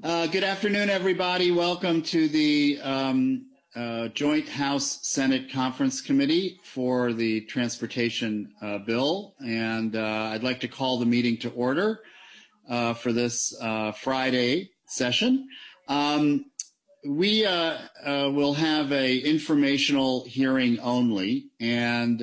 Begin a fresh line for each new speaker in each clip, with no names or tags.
Good afternoon, everybody. Welcome to the Joint House-Senate Conference Committee for the Transportation Bill. And I'd like to call the meeting to order for this Friday session. We will have an informational hearing only, and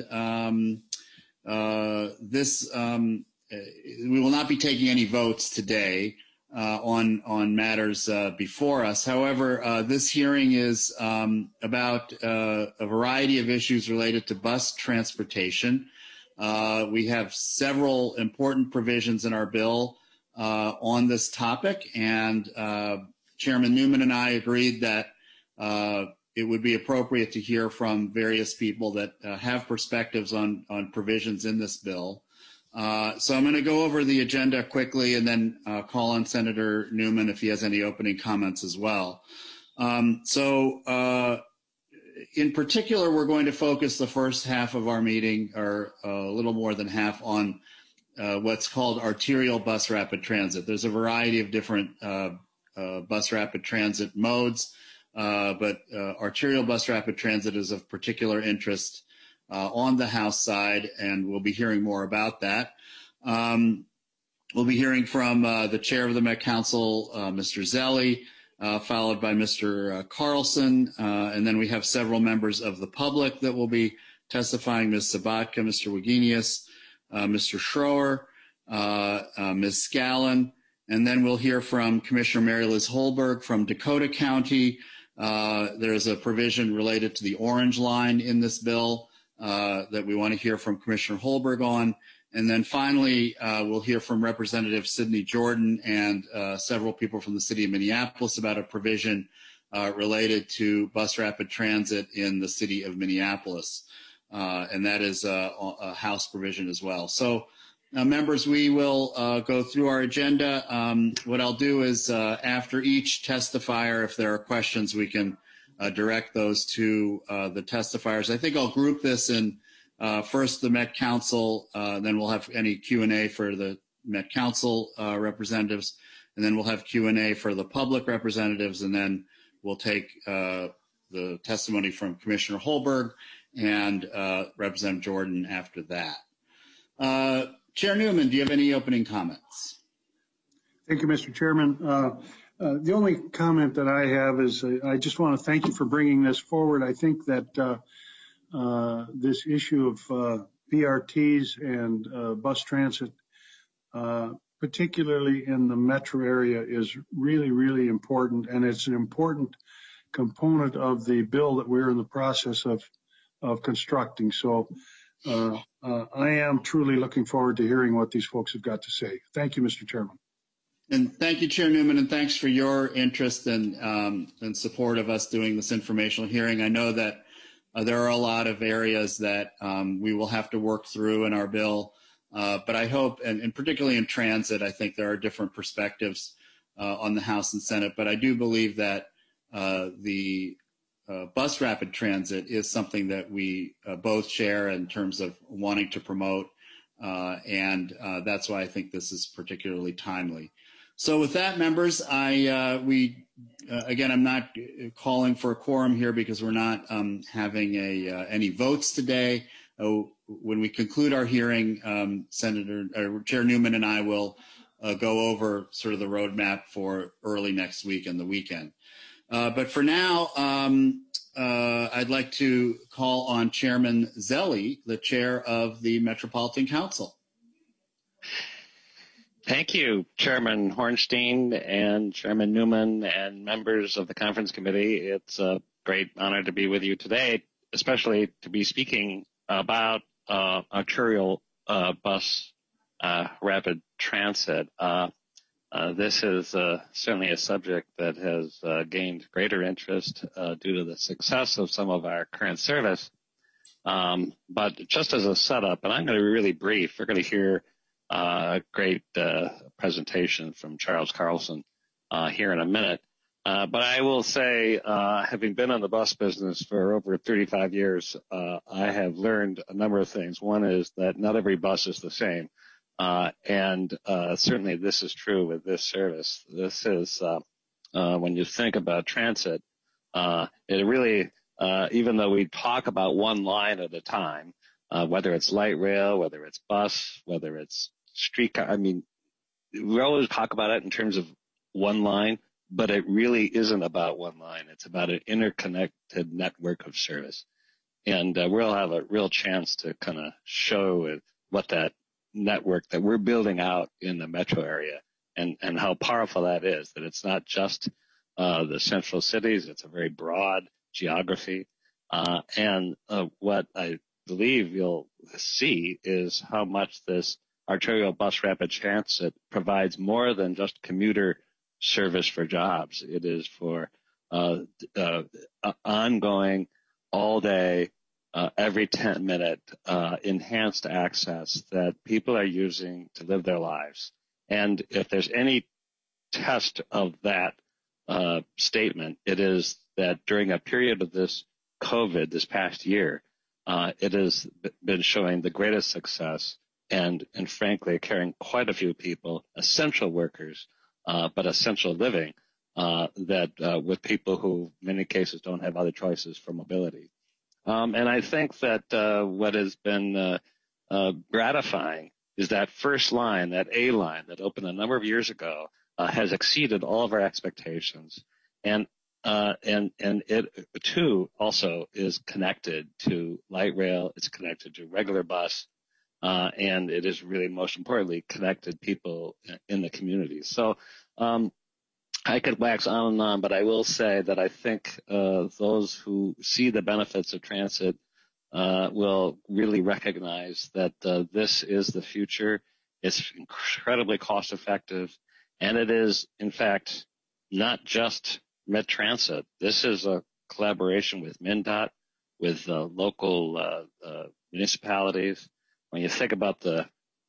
we will not be taking any votes today on matters before us. However, this hearing is about a variety of issues related to bus transportation. We have several important provisions in our bill on this topic, and Chairman Newman and I agreed that it would be appropriate to hear from various people that have perspectives on provisions in this bill. So I'm going to go over the agenda quickly and then call on Senator Newman if he has any opening comments as well. In particular, we're going to focus the first half of our meeting, or a little more than half, on what's called arterial bus rapid transit. There's a variety of different bus rapid transit modes, but arterial bus rapid transit is of particular interest on the House side, and we'll be hearing more about that. We'll be hearing from the chair of the Met Council, Mr. Zelli, followed by Mr. Carlson, and then we have several members of the public that will be testifying: Ms. Sabatka, Mr. Wagenius, Mr. Schroer, Ms. Scallon, and then we'll hear from Commissioner Mary Liz Holberg from Dakota County. There's a provision related to the Orange Line in this bill that we want to hear from Commissioner Holberg on. And then finally, we'll hear from Representative Sidney Jordan and several people from the city of Minneapolis about a provision related to bus rapid transit in the city of Minneapolis. And that is a House provision as well. So, members, we will go through our agenda. What I'll do is after each testifier, if there are questions, we can direct those to the testifiers. I think I'll group this in first the Met Council, then we'll have any Q&A for the Met Council representatives, and then we'll have Q&A for the public representatives, and then we'll take the testimony from Commissioner Holberg and Representative Jordan after that. Chair Newman, do you have any opening comments?
Thank you, Mr. Chairman. The only comment that I have is I just want to thank you for bringing this forward. I think that this issue of BRTs and bus transit, particularly in the metro area, is really, really important, and it's an important component of the bill that we're in the process of constructing. So I am truly looking forward to hearing what these folks have got to say. Thank you, Mr. Chairman.
And thank you, Chair Newman, and thanks for your interest and support of us doing this informational hearing. I know that there are a lot of areas that we will have to work through in our bill, but I hope, and particularly in transit, I think there are different perspectives on the House and Senate, but I do believe that the bus rapid transit is something that we both share in terms of wanting to promote, and that's why I think this is particularly timely. So with that, members, again, I'm not calling for a quorum here because we're not having any votes today. When we conclude our hearing, Chair Newman and I will go over sort of the roadmap for early next week and the weekend. But for now, I'd like to call on Chairman Zelli, the chair of the Metropolitan Council.
Thank you, Chairman Hornstein and Chairman Newman and members of the conference committee. It's a great honor to be with you today, especially to be speaking about arterial bus rapid transit. This is certainly a subject that has gained greater interest due to the success of some of our current service. But just as a setup, and I'm going to be really brief, we're going to hear a great presentation from Charles Carlson here in a minute. But I will say, having been in the bus business for over 35 years, I have learned a number of things. One is that not every bus is the same. And certainly this is true with this service. This is when you think about transit. It really, even though we talk about one line at a time, whether it's light rail, whether it's bus, whether it's streetcar, I mean, we always talk about it in terms of one line, but it really isn't about one line. It's about an interconnected network of service. And we'll have a real chance to kind of show what that network that we're building out in the metro area and how powerful that is, that it's not just the central cities. It's a very broad geography. And what I believe you'll see is how much this arterial bus rapid transit provides more than just commuter service for jobs. It is for ongoing, all day, every 10-minute enhanced access that people are using to live their lives. And if there's any test of that statement, it is that during a period of this COVID, this past year, it has been showing the greatest success and frankly carrying quite a few people, essential workers, but essential living, with people who in many cases don't have other choices for mobility. And I think that what has been gratifying is that first line, that A line that opened a number of years ago, has exceeded all of our expectations. And it too also is connected to light rail. It's connected to regular bus. And it is really, most importantly, connected people in the community. So I could wax on and on, but I will say that I think those who see the benefits of transit will really recognize that this is the future. It's incredibly cost effective, and it is, in fact, not just Met Transit. This is a collaboration with MnDOT, with local municipalities. When you think about the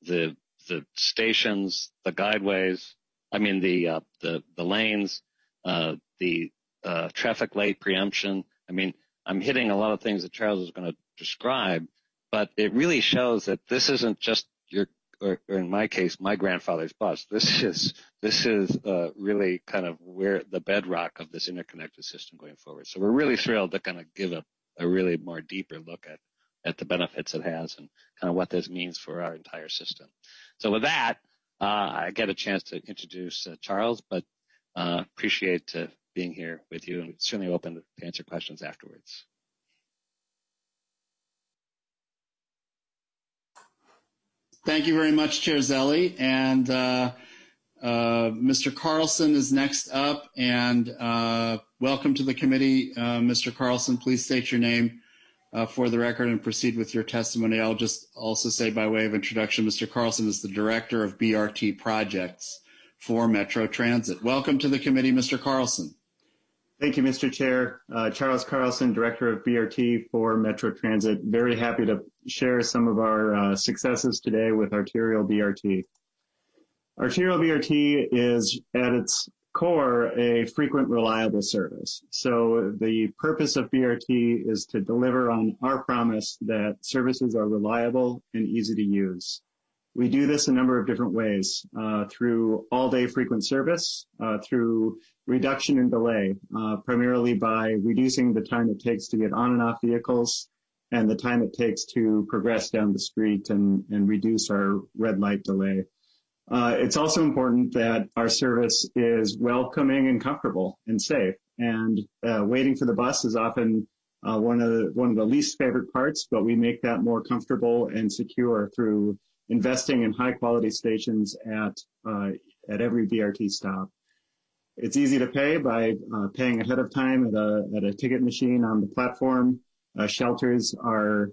stations, the guideways, I mean the lanes, the traffic light preemption. I mean, I'm hitting a lot of things that Charles is going to describe, but it really shows that this isn't just or in my case, my grandfather's bus. This is really kind of where the bedrock of this interconnected system going forward. So we're really thrilled to kind of give a really more deeper look at the benefits it has and kind of what this means for our entire system. So with that, I get a chance to introduce Charles, but appreciate being here with you, and certainly open to answer questions afterwards.
Thank you very much, Chair Zelle. And Mr. Carlson is next up. And welcome to the committee, Mr. Carlson. Please state your name for the record and proceed with your testimony. I'll just also say by way of introduction, Mr. Carlson is the Director of BRT Projects for Metro Transit. Welcome to the committee, Mr. Carlson.
Thank you, Mr. Chair. Charles Carlson, Director of BRT for Metro Transit. Very happy to share some of our successes today with Arterial BRT. Arterial BRT is at its core a frequent, reliable service. So the purpose of BRT is to deliver on our promise that services are reliable and easy to use. We do this a number of different ways, through all-day frequent service, through reduction in delay, primarily by reducing the time it takes to get on and off vehicles and the time it takes to progress down the street and reduce our red light delay. It's also important that our service is welcoming and comfortable and safe. And waiting for the bus is often one of the least favorite parts, but we make that more comfortable and secure through investing in high-quality stations at every BRT stop. It's easy to pay by paying ahead of time at a ticket machine on the platform. Shelters are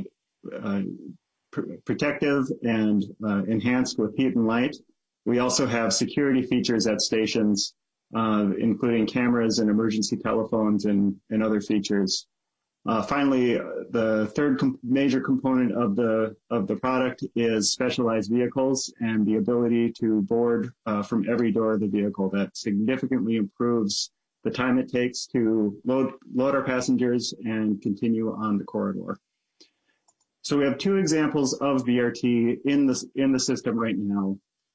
protective and enhanced with heat and light. We also have security features at stations, including cameras and emergency telephones and other features. Finally, the third major component of the product is specialized vehicles and the ability to board from every door of the vehicle. That significantly improves the time it takes to load our passengers and continue on the corridor. So we have two examples of BRT in the system right now.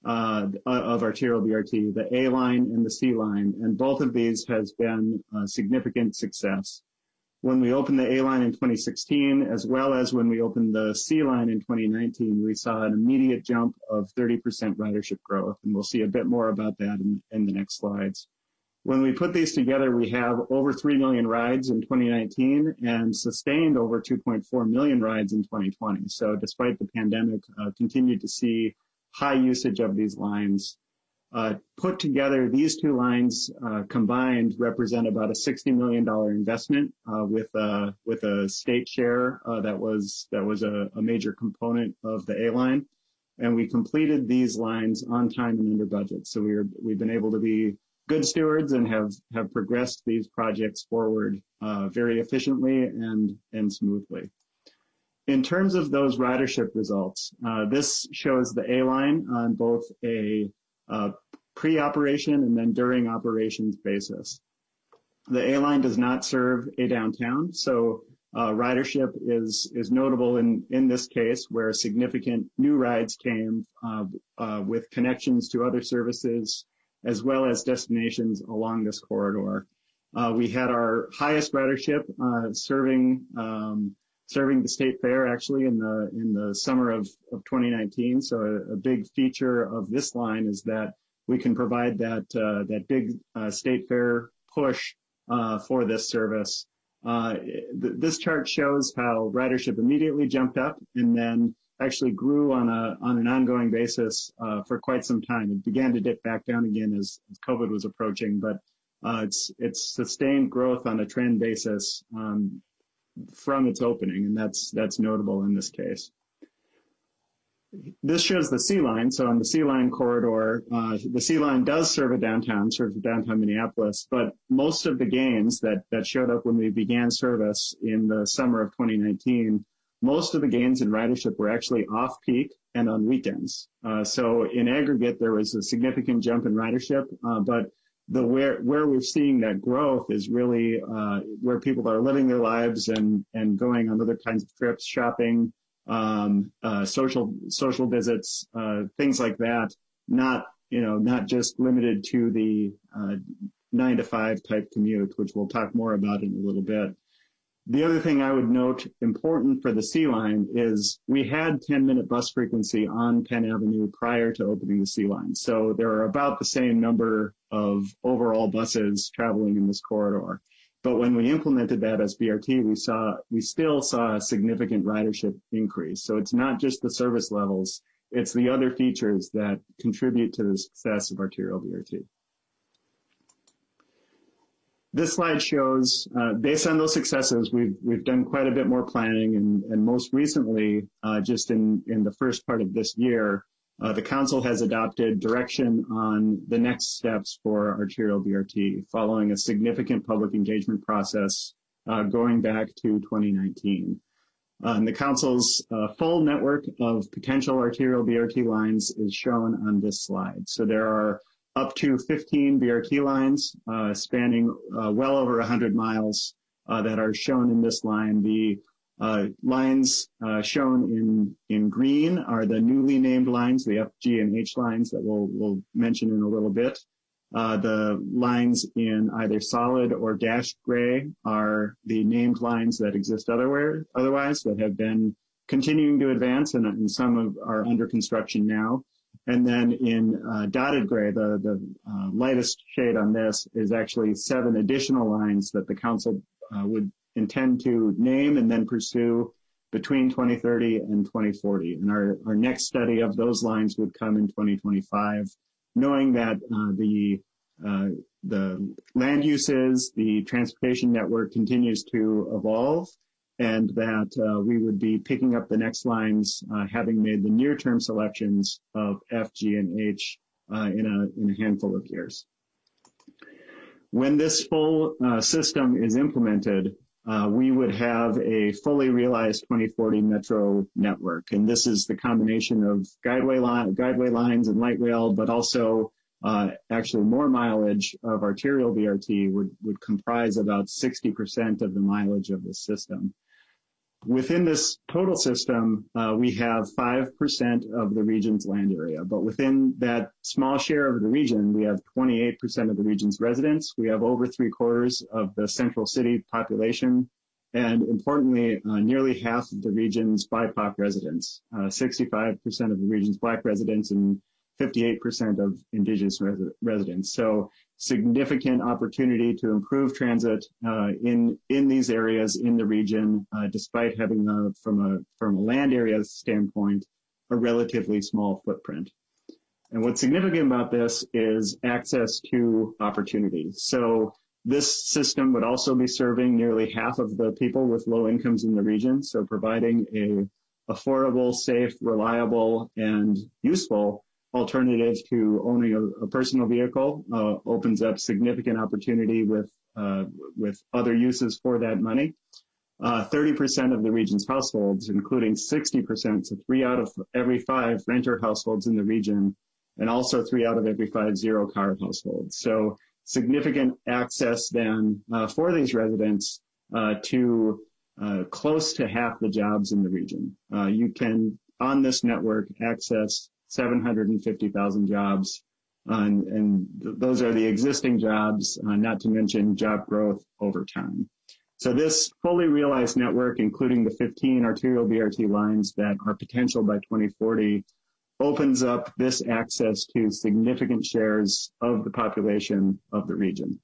of arterial BRT, the A line and the C line, and both of these has been a significant success. When we opened the A line in 2016, as well as when we opened the C line in 2019, we saw an immediate jump of 30% ridership growth, and we'll see a bit more about that in the next slides. When we put these together, we have over 3 million rides in 2019 and sustained over 2.4 million rides in 2020. So despite the pandemic, continued to see high usage of these lines. Put together, these two lines combined represent about a $60 million investment with a state share that was a major component of the A line. And we completed these lines on time and under budget. So we've been able to be good stewards and have progressed these projects forward very efficiently and smoothly. In terms of those ridership results, this shows the A line on both a pre-operation and then during operations basis. The A line does not serve a downtown, so ridership is notable in this case, where significant new rides came with connections to other services as well as destinations along this corridor. We had our highest ridership serving the State Fair actually in the summer of 2019. So a big feature of this line is that we can provide that big State Fair push for this service. This chart shows how ridership immediately jumped up and then actually grew on an ongoing basis for quite some time. It began to dip back down again as COVID was approaching, but it's sustained growth on a trend basis from its opening, and that's notable in this case. This shows the C line. So on the C line corridor, the C line does serves downtown Minneapolis, but most of the gains that showed up when we began service in the summer of 2019, most of the gains in ridership were actually off-peak and on weekends. So in aggregate, there was a significant jump in ridership, but where we're seeing that growth is really where people are living their lives and going on other kinds of trips, shopping, social visits, things like that. Not just limited to the 9 to 5 type commute, which we'll talk more about in a little bit. The other thing I would note important for the C line is we had 10-minute bus frequency on Penn Avenue prior to opening the C line. So there are about the same number of overall buses traveling in this corridor. But when we implemented that as BRT, we still saw a significant ridership increase. So it's not just the service levels, it's the other features that contribute to the success of arterial BRT. This slide shows, based on those successes, we've done quite a bit more planning, and most recently, just in the first part of this year, the Council has adopted direction on the next steps for arterial BRT, following a significant public engagement process going back to 2019. And the Council's full network of potential arterial BRT lines is shown on this slide. So there are up to 15 BRT lines spanning well over 100 miles that are shown in this line. The lines shown in green are the newly named lines, the F, G, and H lines that we'll mention in a little bit. The lines in either solid or dashed gray are the named lines that exist otherwise that have been continuing to advance, and some are under construction now. And then in dotted gray, the lightest shade on this is actually 7 additional lines that the Council would intend to name and then pursue between 2030 and 2040. And our next study of those lines would come in 2025, knowing that the land uses, the transportation network continues to evolve, and that we would be picking up the next lines, having made the near-term selections of F, G, and H in a handful of years. When this full system is implemented, we would have a fully realized 2040 metro network, and this is the combination of guideway lines and light rail, but also actually more mileage of arterial BRT would comprise about 60% of the mileage of the system. Within this total system, we have 5% of the region's land area, but within that small share of the region, we have 28% of the region's residents. We have over 3/4 of the central city population, and importantly, nearly half of the region's BIPOC residents, 65% of the region's Black residents and 58% of Indigenous residents. So significant opportunity to improve transit in these areas in the region, despite having, from a land area standpoint, a relatively small footprint. And what's significant about this is access to opportunity. So this system would also be serving nearly half of the people with low incomes in the region, so providing a affordable, safe, reliable, and useful alternative to owning a personal vehicle. Opens up significant opportunity with other uses for that money. 30% of the region's households, including 60%, so 3 out of every 5 renter households in the region, and also 3 out of every 5 zero-car households. So significant access then for these residents to close to half the jobs in the region. You can, on this network, access 750,000 jobs, and those are the existing jobs, not to mention job growth over time. So this fully realized network, including the 15 arterial BRT lines that are potential by 2040, opens up this access to significant shares of the population of the region.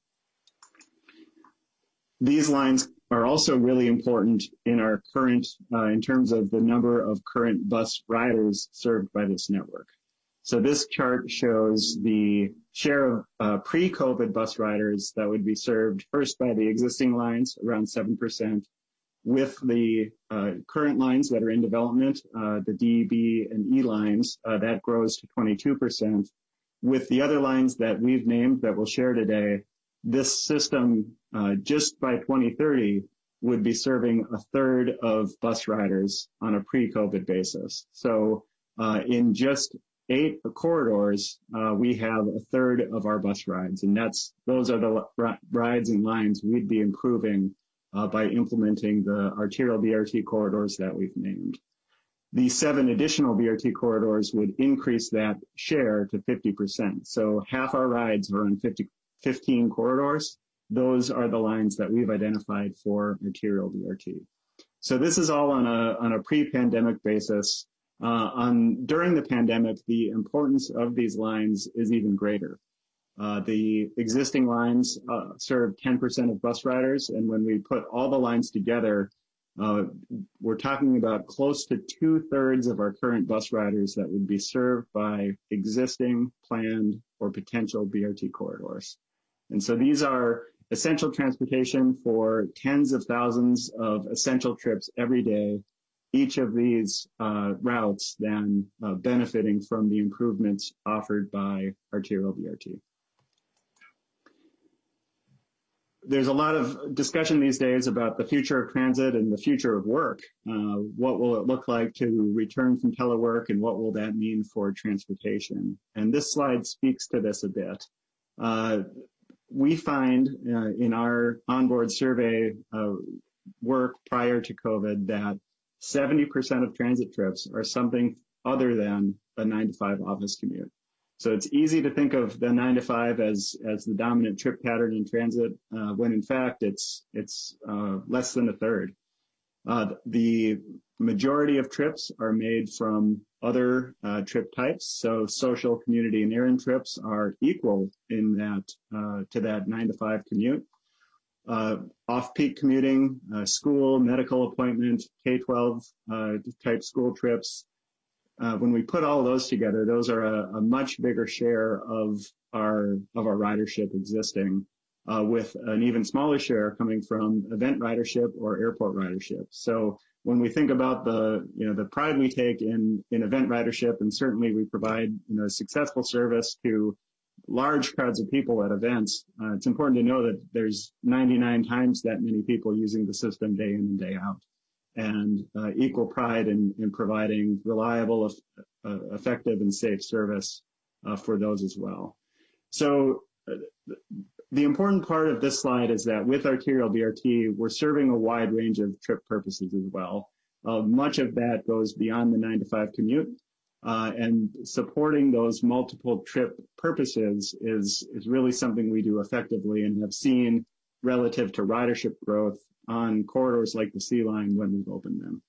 These lines are also really important in our current, in terms of the number of current bus riders served by this network. So this chart shows the share of pre-COVID bus riders that would be served first by the existing lines, around 7%, with the current lines that are in development, the D, B, and E lines, that grows to 22%. With the other lines that we've named that we'll share today, this system, just by 2030, would be serving 1/3 of bus riders on a pre-COVID basis. So in just 8 corridors, we have 1/3 of our bus rides, and those are the rides and lines we'd be improving by implementing the arterial BRT corridors that we've named. The 7 additional BRT corridors would increase that share to 50%. So half our rides are on 15 corridors. Those are the lines that we've identified for arterial BRT. So this is all on a pre-pandemic basis. During the pandemic, the importance of these lines is even greater. The existing lines serve 10% of bus riders, and when we put all the lines together, we're talking about close to 2/3 of our current bus riders that would be served by existing, planned, or potential BRT corridors. And so these are essential transportation for tens of thousands of essential trips every day. Each of these routes then benefiting from the improvements offered by arterial BRT. There's a lot of discussion these days about the future of transit and the future of work. What will it look like to return from telework, and what will that mean for transportation? And this slide speaks to this a bit. We find in our onboard survey work prior to COVID that 70% of transit trips are something other than a 9-to-5 office commute. So it's easy to think of the 9-to-5 as the dominant trip pattern in transit, when in fact it's less than 1/3. The majority of trips are made from other trip types. So social, community, and errand trips are equal in that to that 9-to-5 commute. Off-peak commuting, school, medical appointment, K-12 type school trips. When we put all those together, those are a much bigger share of our ridership existing, with an even smaller share coming from event ridership or airport ridership. So when we think about the pride we take in event ridership, and certainly we provide successful service to large crowds of people at events, it's important to know that there's 99 times that many people using the system day in and day out, and equal pride in providing reliable, effective, and safe service for those as well. So The important part of this slide is that with arterial BRT, we're serving a wide range of trip purposes as well. Much of that goes beyond the 9 to 5 commute, and supporting those multiple trip purposes is really something we do effectively and have seen relative to ridership growth on corridors like the C line when we've opened them.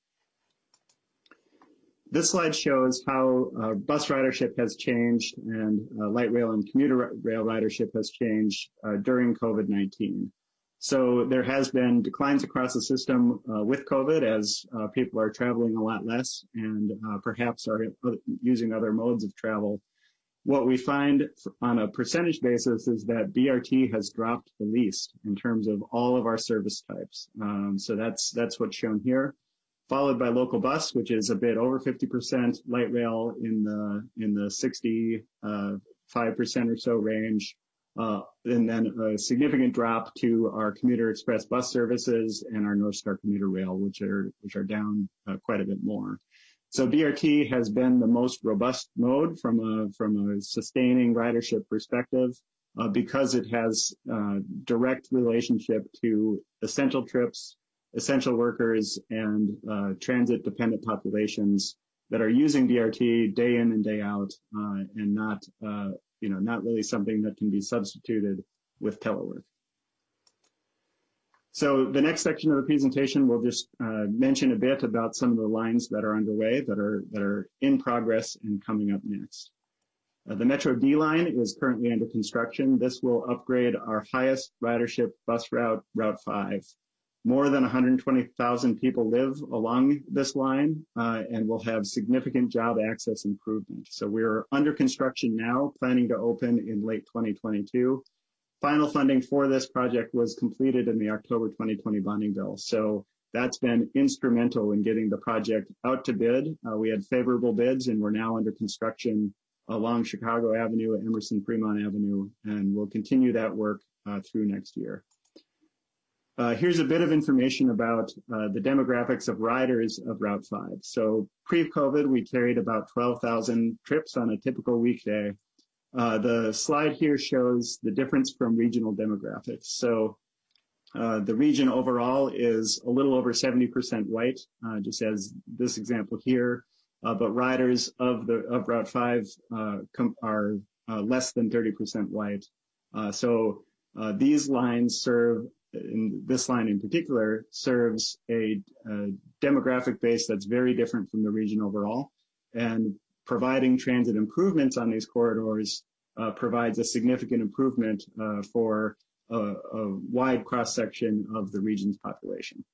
This slide shows how bus ridership has changed and light rail and commuter rail ridership has changed during COVID-19. So there has been declines across the system with COVID as people are traveling a lot less and perhaps are using other modes of travel. What we find on a percentage basis is that BRT has dropped the least in terms of all of our service types. So that's what's shown here, followed by local bus, which is a bit over 50%, light rail in the 65% or so range, and then a significant drop to our commuter express bus services and our North Star commuter rail, which are down quite a bit more. So BRT has been the most robust mode from a sustaining ridership perspective because it has direct relationship to essential trips, essential workers, and transit-dependent populations that are using BRT day in and day out, and not really something that can be substituted with telework. So the next section of the presentation will just mention a bit about some of the lines that are underway, that are in progress and coming up next. The Metro D line is currently under construction. This will upgrade our highest ridership bus route, Route 5. More than 120,000 people live along this line and will have significant job access improvement. So we're under construction now, planning to open in late 2022. Final funding for this project was completed in the October 2020 bonding bill. So that's been instrumental in getting the project out to bid. We had favorable bids and we're now under construction along Chicago Avenue, Emerson Fremont Avenue, and we'll continue that work through next year. Here's a bit of information about the demographics of riders of Route 5. So pre-COVID, we carried about 12,000 trips on a typical weekday. The slide here shows the difference from regional demographics. So the region overall is a little over 70% white, just as this example here, but riders of Route 5 are less than 30% white. So these lines serve, in this line in particular, serves a demographic base that's very different from the region overall, and providing transit improvements on these corridors provides a significant improvement for a wide cross-section of the region's population.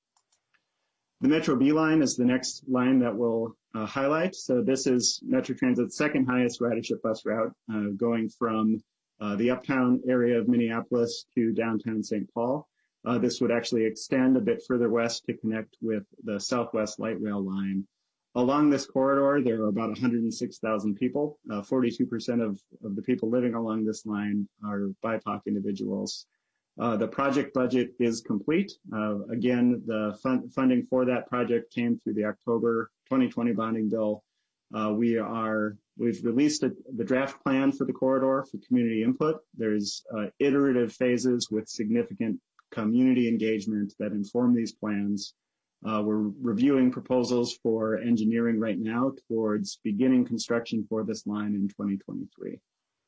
The Metro B line is the next line that we'll highlight. So this is Metro Transit's second highest ridership bus route, going from the uptown area of Minneapolis to downtown St. Paul. This would actually extend a bit further west to connect with the Southwest Light Rail line. Along this corridor, there are about 106,000 people. 42% of the people living along this line are BIPOC individuals. The project budget is complete. Again, the funding for that project came through the October 2020 bonding bill. We've released the draft plan for the corridor for community input. There's iterative phases with significant community engagement that inform these plans. We're reviewing proposals for engineering right now towards beginning construction for this line in 2023.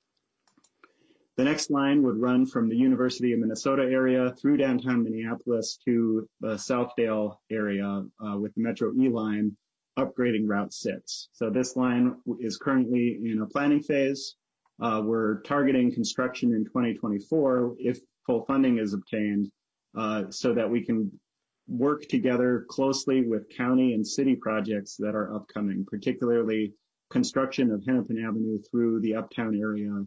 The next line would run from the University of Minnesota area through downtown Minneapolis to the Southdale area with the Metro E line upgrading Route 6. So this line is currently in a planning phase. We're targeting construction in 2024 if full funding is obtained, so that we can work together closely with county and city projects that are upcoming, particularly construction of Hennepin Avenue through the uptown area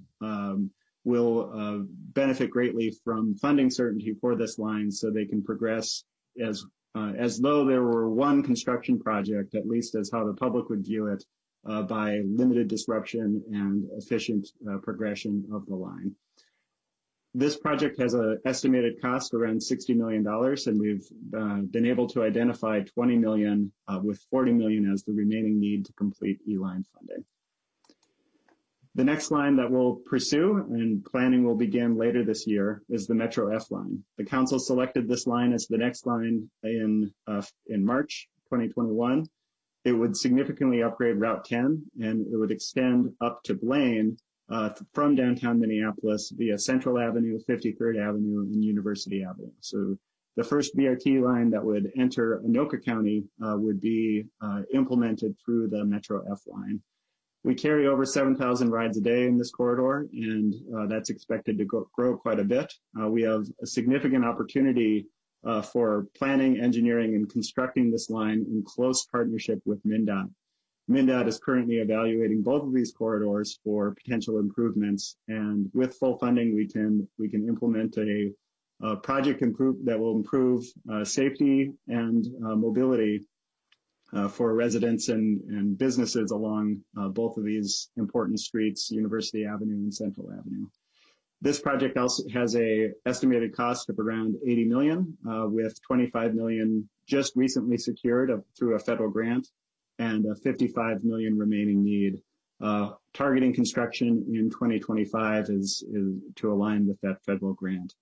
will benefit greatly from funding certainty for this line, so they can progress as though there were one construction project, at least as how the public would view it, by limited disruption and efficient progression of the line. This project has an estimated cost around $60 million, and we've been able to identify $20 million with $40 million as the remaining need to complete E-line funding. The next line that we'll pursue, and planning will begin later this year, is the Metro F line. The council selected this line as the next line in March 2021. It would significantly upgrade Route 10, and it would extend up to Blaine from downtown Minneapolis via Central Avenue, 53rd Avenue, and University Avenue. So the first BRT line that would enter Anoka County would be implemented through the Metro F line. We carry over 7,000 rides a day in this corridor, and that's expected to grow quite a bit. We have a significant opportunity for planning, engineering, and constructing this line in close partnership with MnDOT. MnDOT is currently evaluating both of these corridors for potential improvements, and with full funding, we can implement a project that will improve safety and mobility for residents and businesses along both of these important streets, University Avenue and Central Avenue. This project also has an estimated cost of around $80 million, with $25 million just recently secured through a federal grant and a $55 million remaining need. Targeting construction in 2025 is to align with that federal grant.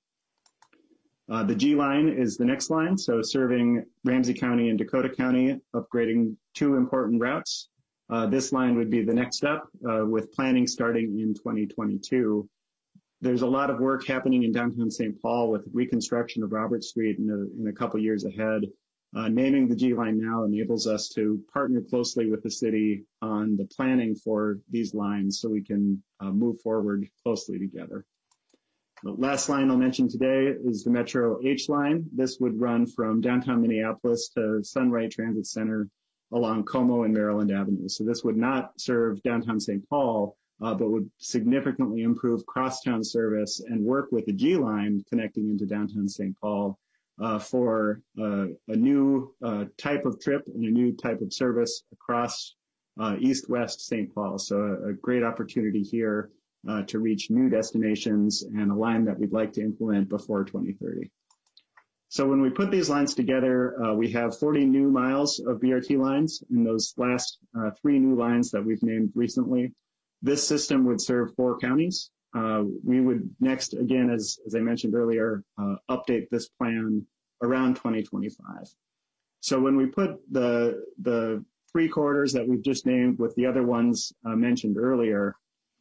The G line is the next line, so serving Ramsey County and Dakota County, upgrading two important routes. This line would be the next step, with planning starting in 2022. There's a lot of work happening in downtown St. Paul with reconstruction of Robert Street in a couple years ahead. Naming the G line now enables us to partner closely with the city on the planning for these lines so we can move forward closely together. The last line I'll mention today is the Metro H line. This would run from downtown Minneapolis to Sunray Transit Center along Como and Maryland Avenue. So this would not serve downtown St. Paul, but would significantly improve crosstown service and work with the G line connecting into downtown St. Paul for a new type of trip and a new type of service across east-west St. Paul. So a great opportunity here to reach new destinations and a line that we'd like to implement before 2030. So when we put these lines together, we have 40 new miles of BRT lines, and those last 3 new lines that we've named recently. This system would serve 4 counties. We would next, again, as I mentioned earlier, update this plan around 2025. So when we put the 3 corridors that we've just named with the other ones mentioned earlier,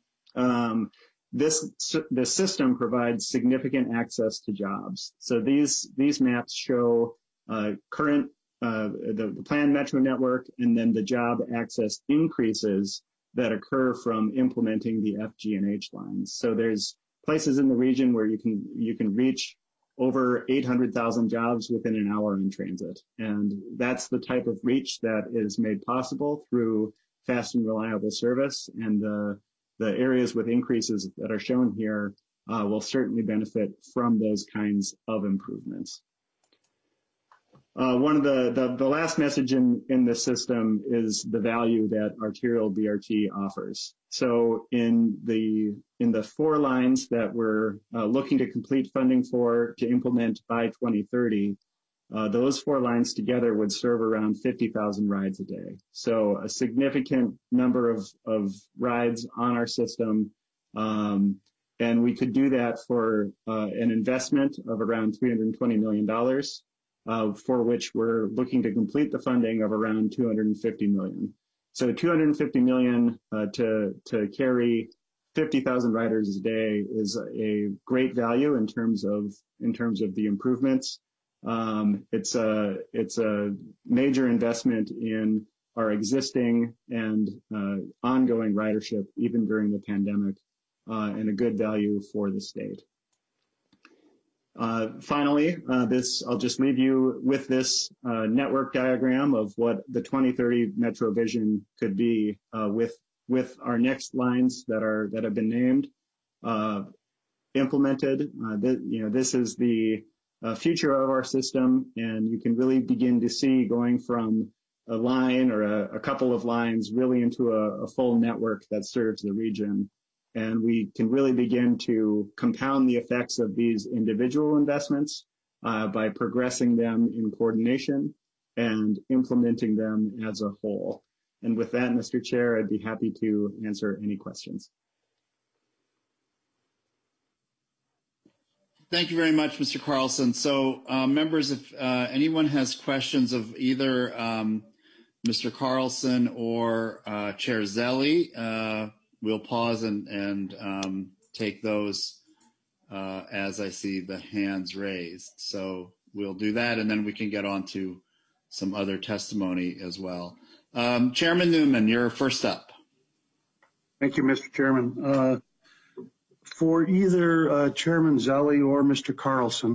this system provides significant access to jobs. So these maps show current the planned metro network and then the job access increases that occur from implementing the F, G, and H lines. So there's places in the region where you can reach over 800,000 jobs within an hour in transit. And that's the type of reach that is made possible through fast and reliable service. And the areas with increases that are shown here will certainly benefit from those kinds of improvements. One of the last message in this system is the value that arterial BRT offers. So in the 4 lines that we're looking to complete funding for to implement by 2030, those 4 lines together would serve around 50,000 rides a day. So a significant number of rides on our system. And we could do that for an investment of around $320 million. For which we're looking to complete the funding of around $250 million. So $250 million to carry 50,000 riders a day is a great value in terms of the improvements. It's a major investment in our existing and ongoing ridership, even during the pandemic, and a good value for the state. Finally, I'll just leave you with this network diagram of what the 2030 Metro vision could be with our next lines that have been named implemented. This is the future of our system, and you can really begin to see going from a line or a couple of lines really into a full network that serves the region. And we can really begin to compound the effects of these individual investments by progressing them in coordination and implementing them as a whole. And with that, Mr. Chair, I'd be happy to answer any questions.
Thank you very much, Mr. Carlson. So, members, if anyone has questions of either Mr. Carlson or Chair Zelli, we'll pause and take those as I see the hands raised. So we'll do that, and then we can get on to some other testimony as well. Chairman Newman, you're first up.
Thank you, Mr. Chairman. For either Chairman Zelli or Mr. Carlson,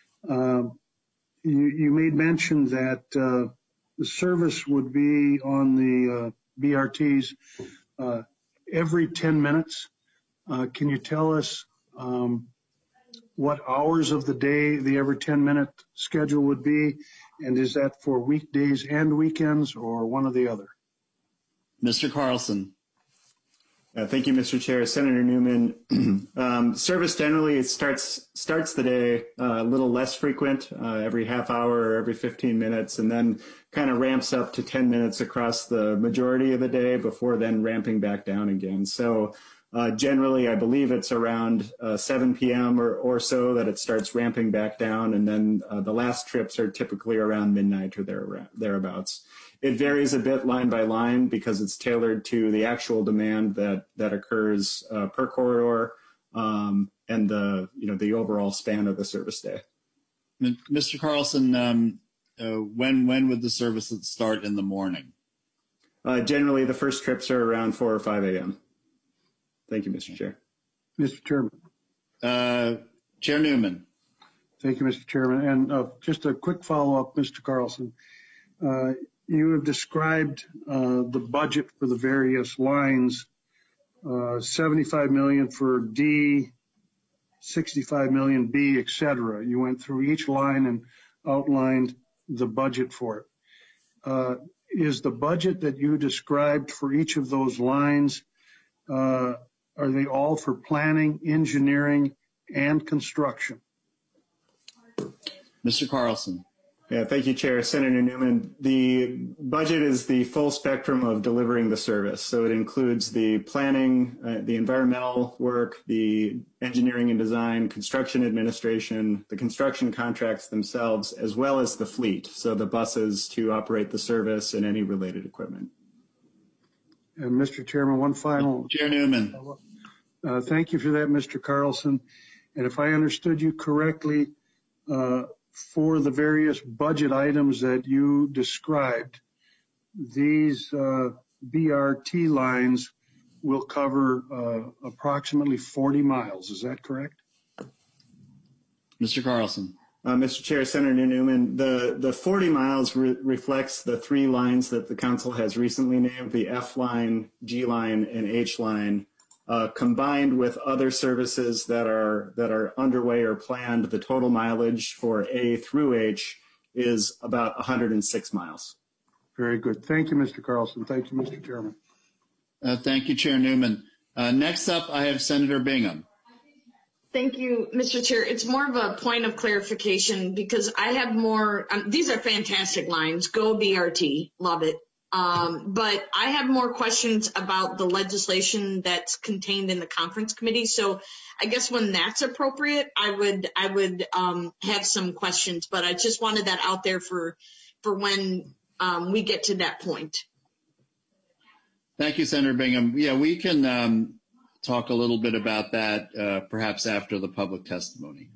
you made mention that the service would be on the BRTs every 10 minutes. Can you tell us what hours of the day the every 10-minute schedule would be? And is that for weekdays and weekends or one or the other?
Mr. Carlson.
Thank you, Mr. Chair. Senator Newman. Service generally starts the day a little less frequent, every half hour or every 15 minutes, and then kind of ramps up to 10 minutes across the majority of the day before then ramping back down again. So generally, I believe it's around 7 p.m. or so that it starts ramping back down, and then the last trips are typically around midnight or thereabouts. It varies a bit line by line because it's tailored to the actual demand that occurs per corridor and the overall span of the service day.
Mr. Carlson, when would the service start in the morning?
Generally, the first trips are around 4 or 5 a.m. Thank you, Mr. Chair.
Mr. Chairman.
Chair Newman.
Thank you, Mr. Chairman. And just a quick follow-up, Mr. Carlson. You have described the budget for the various lines, $75 million for D, $65 million B, et cetera. You went through each line and outlined the budget for it. Is the budget that you described for each of those lines, are they all for planning, engineering, and construction?
Mr. Carlson.
Yeah, thank you, Chair. Senator Newman, the budget is the full spectrum of delivering the service. So it includes the planning, the environmental work, the engineering and design, construction administration, the construction contracts themselves, as well as the fleet. So the buses to operate the service and any related equipment.
And Mr. Chairman, one final.
Chair Newman.
Thank you for that, Mr. Carlson. And if I understood you correctly, for the various budget items that you described, these BRT lines will cover approximately 40 miles. Is that correct?
Mr. Carlson.
Mr. Chair, Senator Newman, the 40 miles reflects the three lines that the council has recently named, the F line, G line, and H line. Combined with other services that are underway or planned, the total mileage for A through H is about 106 miles.
Very good. Thank you, Mr. Carlson. Thank you, Mr. Chairman.
Thank you, Chair Newman. Next up, I have Senator Bingham.
Thank you, Mr. Chair. It's more of a point of clarification because I have more, these are fantastic lines. Go BRT. Love it. But I have more questions about the legislation that's contained in the conference committee. So I guess when that's appropriate, I would have some questions, but I just wanted that out there for when we get to that point.
Thank you, Senator Bingham. Yeah, we can talk a little bit about that perhaps after the public testimony.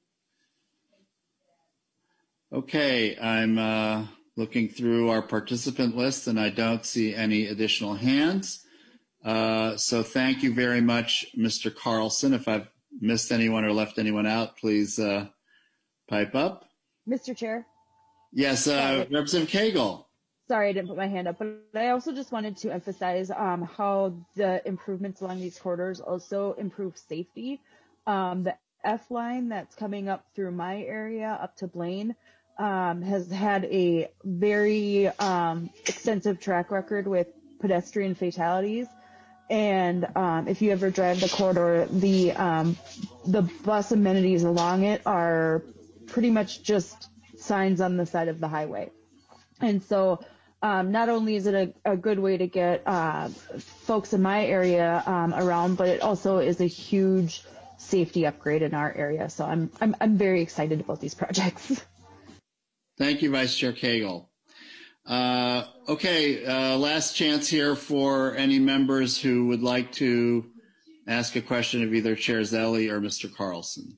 Okay, I'm looking through our participant list, and I don't see any additional hands. So thank you very much, Mr. Carlson. If I've missed anyone or left anyone out, please pipe up.
Mr. Chair?
Yes, Representative Cagle.
Sorry, I didn't put my hand up, but I also just wanted to emphasize how the improvements along these corridors also improve safety. The F line that's coming up through my area up to Blaine has had a very extensive track record with pedestrian fatalities. And if you ever drive the corridor, the bus amenities along it are pretty much just signs on the side of the highway. And so not only is it a good way to get folks in my area around, but it also is a huge safety upgrade in our area. So I'm very excited about these projects.
Thank you, Vice Chair Cagle. Last chance here for any members who would like to ask a question of either Chair Zelle or Mr. Carlson.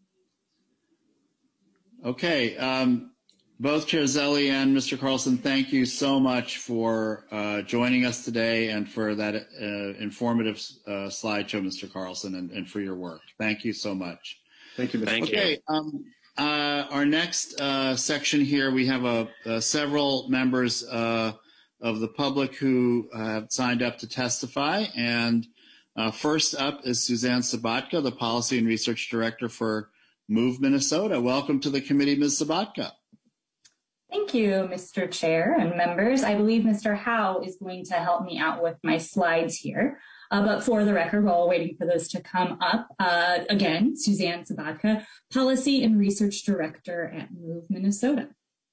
Okay, both Chair Zelle and Mr. Carlson, thank you so much for joining us today and for that informative slideshow, Mr. Carlson, and for your work. Thank you so much.
Thank you, Mr.
Thank
Okay, our next section here, we have several members of the public who have signed up to testify. And first up is Suzanne Sabatka, the Policy and Research Director for Move Minnesota. Welcome to the committee, Ms. Sabatka.
Thank you, Mr. Chair and members. I believe Mr. Howe is going to help me out with my slides here. But for the record, while waiting for those to come up, again, Suzanne Sabatka, Policy and Research Director at Move Minnesota.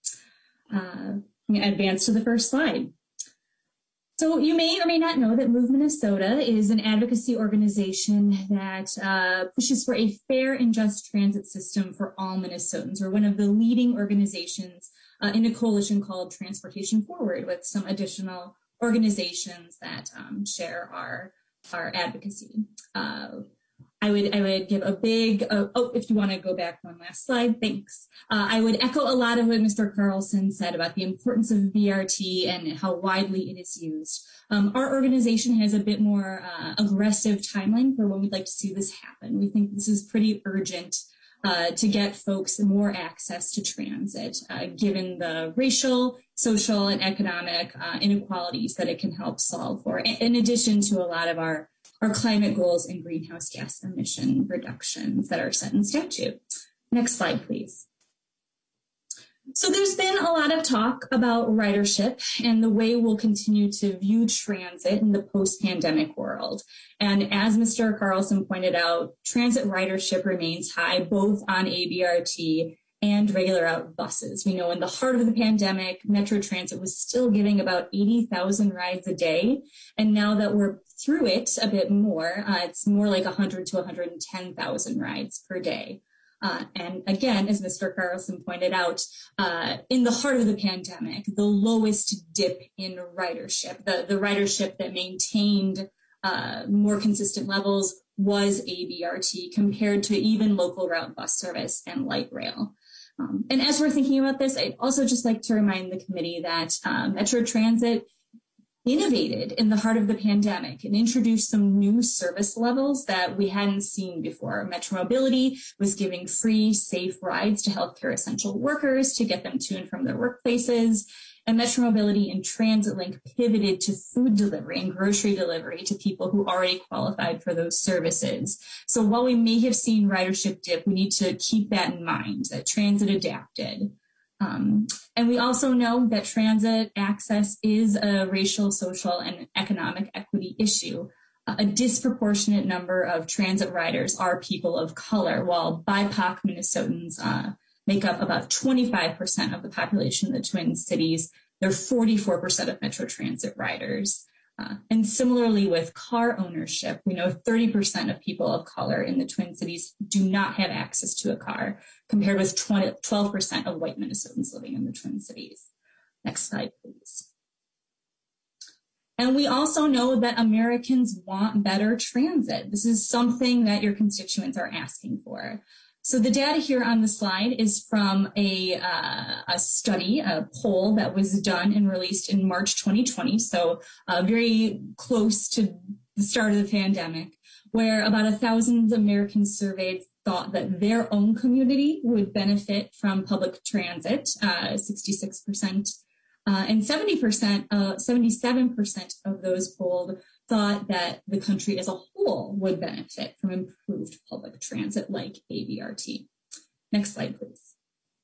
I'm going to advance to the first slide. So you may or may not know that Move Minnesota is an advocacy organization that pushes for a fair and just transit system for all Minnesotans. We're one of the leading organizations in a coalition called Transportation Forward, with some additional organizations that share our advocacy. I would give a big, if you want to go back one last slide, thanks. I would echo a lot of what Mr. Carlson said about the importance of BRT and how widely it is used. Our organization has a bit more aggressive timeline for when we'd like to see this happen. We think this is pretty urgent to get folks more access to transit, given the racial, social, and economic inequalities that it can help solve for, in addition to a lot of our climate goals and greenhouse gas emission reductions that are set in statute. Next slide, please. So there's been a lot of talk about ridership and the way we'll continue to view transit in the post-pandemic world. And as Mr. Carlson pointed out, transit ridership remains high, both on ABRT and regular route buses. We know in the heart of the pandemic, Metro Transit was still giving about 80,000 rides a day. And now that we're through it a bit more, it's more like 100 to 110,000 rides per day. And again, as Mr. Carlson pointed out, in the heart of the pandemic, the lowest dip in ridership, the ridership that maintained more consistent levels was ABRT compared to even local route bus service and light rail. And as we're thinking about this, I'd also just like to remind the committee that Metro Transit innovated in the heart of the pandemic and introduced some new service levels that we hadn't seen before. Metro Mobility was giving free, safe rides to healthcare essential workers to get them to and from their workplaces. And Metro Mobility and TransitLink pivoted to food delivery and grocery delivery to people who already qualified for those services. So while we may have seen ridership dip, we need to keep that in mind, that transit adapted. And we also know that transit access is a racial, social, and economic equity issue. A disproportionate number of transit riders are people of color, while BIPOC Minnesotans make up about 25% of the population of the Twin Cities. They're 44% of Metro Transit riders. And similarly with car ownership, we know 30% of people of color in the Twin Cities do not have access to a car, compared with 12% of white Minnesotans living in the Twin Cities. Next slide, please. And we also know that Americans want better transit. This is something that your constituents are asking for. So the data here on the slide is from a study, a poll that was done and released in March 2020, so very close to the start of the pandemic, where about 1,000 Americans surveyed thought that their own community would benefit from public transit, 66%, and 77% of those polled thought that the country as a whole would benefit from improved public transit like ABRT. Next slide, please.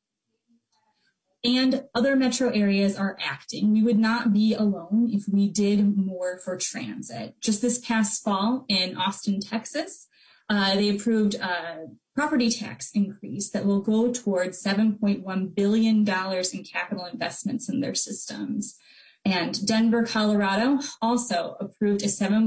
And other metro areas are acting. We would not be alone if we did more for transit. Just this past fall in Austin, Texas, they approved a property tax increase that will go towards $7.1 billion in capital investments in their systems. And Denver, Colorado also approved a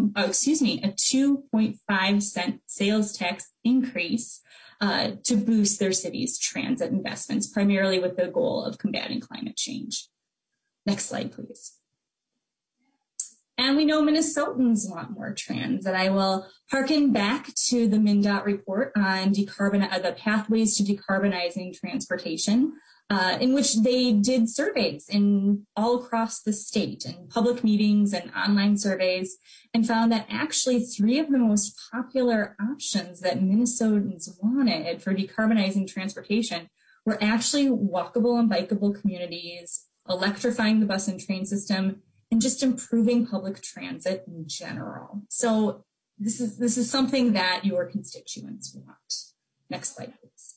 2.5 cent sales tax increase to boost their city's transit investments, primarily with the goal of combating climate change. Next slide, please. And we know Minnesotans want more transit. I will harken back to the MnDOT report on the pathways to decarbonizing transportation, in which they did surveys all across the state and public meetings and online surveys, and found that actually 3 of the most popular options that Minnesotans wanted for decarbonizing transportation were actually walkable and bikeable communities, electrifying the bus and train system, and just improving public transit in general. So this is something that your constituents want. Next slide, please.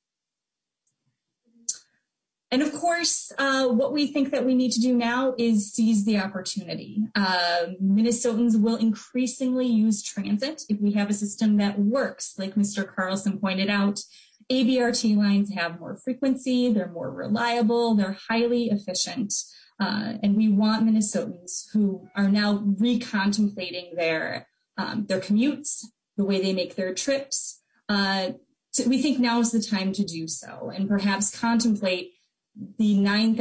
And of course, what we think that we need to do now is seize the opportunity. Minnesotans will increasingly use transit if we have a system that works. Like Mr. Carlson pointed out, ABRT lines have more frequency, they're more reliable, they're highly efficient. And we want Minnesotans who are now recontemplating their commutes, the way they make their trips. We think now is the time to do so, and perhaps contemplate the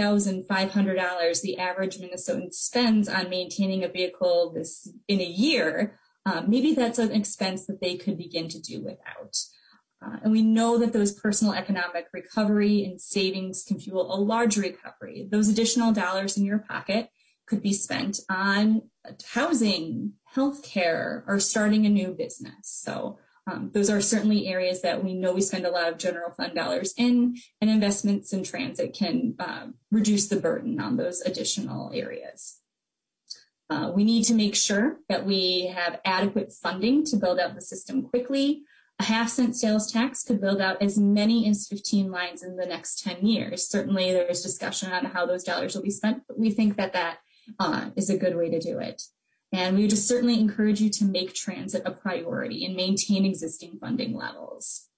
$9,500 the average Minnesotan spends on maintaining a vehicle in a year. Maybe that's an expense that they could begin to do without. And we know that those personal economic recovery and savings can fuel a large recovery. Those additional dollars in your pocket could be spent on housing, healthcare, or starting a new business. So those are certainly areas that we know we spend a lot of general fund dollars in, and investments in transit can reduce the burden on those additional areas. We need to make sure that we have adequate funding to build out the system quickly. A 0.5-cent sales tax could build out as many as 15 lines in the next 10 years. Certainly there's discussion on how those dollars will be spent, but we think that is a good way to do it. And we would just certainly encourage you to make transit a priority and maintain existing funding levels.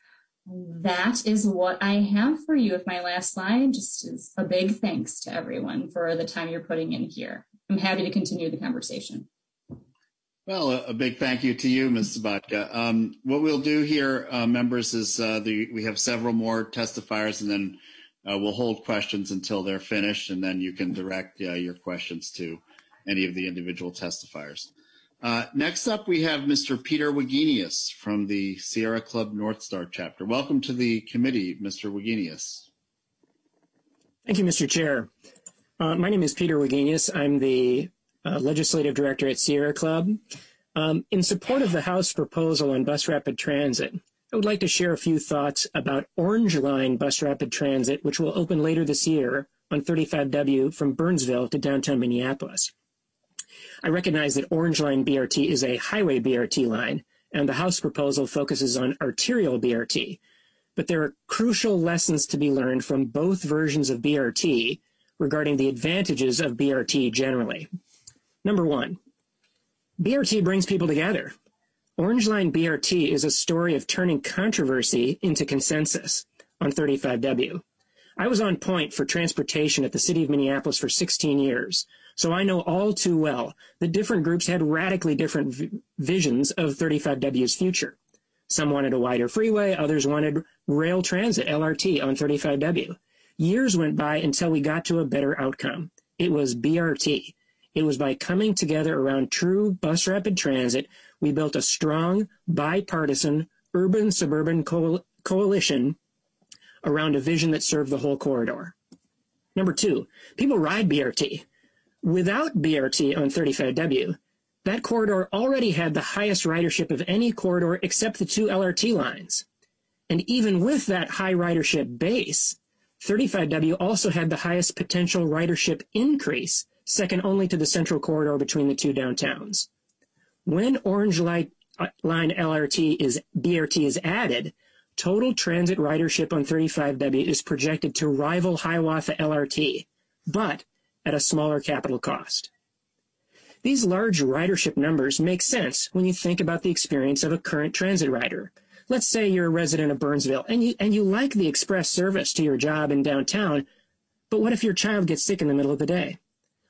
That is what I have for you with my last slide. Just as a big thanks to everyone for the time you're putting in here. I'm happy to continue the conversation.
Well, a big thank you to you, Ms. Sabatka. What we'll do here, members, is we have several more testifiers, and then we'll hold questions until they're finished, and then you can direct your questions to any of the individual testifiers. Next up, we have Mr. Peter Wagenius from the Sierra Club North Star chapter. Welcome to the committee, Mr. Wagenius.
Thank you, Mr. Chair. My name is Peter Wagenius. I'm the Legislative Director at Sierra Club. In support of the House proposal on bus rapid transit, I would like to share a few thoughts about Orange Line bus rapid transit, which will open later this year on 35W from Burnsville to downtown Minneapolis. I recognize that Orange Line BRT is a highway BRT line, and the House proposal focuses on arterial BRT. But there are crucial lessons to be learned from both versions of BRT regarding the advantages of BRT generally. Number 1, BRT brings people together. Orange Line BRT is a story of turning controversy into consensus on 35W. I was on point for transportation at the city of Minneapolis for 16 years, so I know all too well that different groups had radically different visions of 35W's future. Some wanted a wider freeway, others wanted rail transit, LRT, on 35W. Years went by until we got to a better outcome. It was BRT. It was by coming together around true bus rapid transit, we built a strong, bipartisan, urban-suburban coalition around a vision that served the whole corridor. Number 2, people ride BRT. Without BRT on 35W, that corridor already had the highest ridership of any corridor except the 2 LRT lines. And even with that high ridership base, 35W also had the highest potential ridership increase, second only to the central corridor between the 2 downtowns. When Orange Line BRT is added, total transit ridership on 35W is projected to rival Hiawatha LRT, but at a smaller capital cost. These large ridership numbers make sense when you think about the experience of a current transit rider. Let's say you're a resident of Burnsville and you like the express service to your job in downtown, but what if your child gets sick in the middle of the day?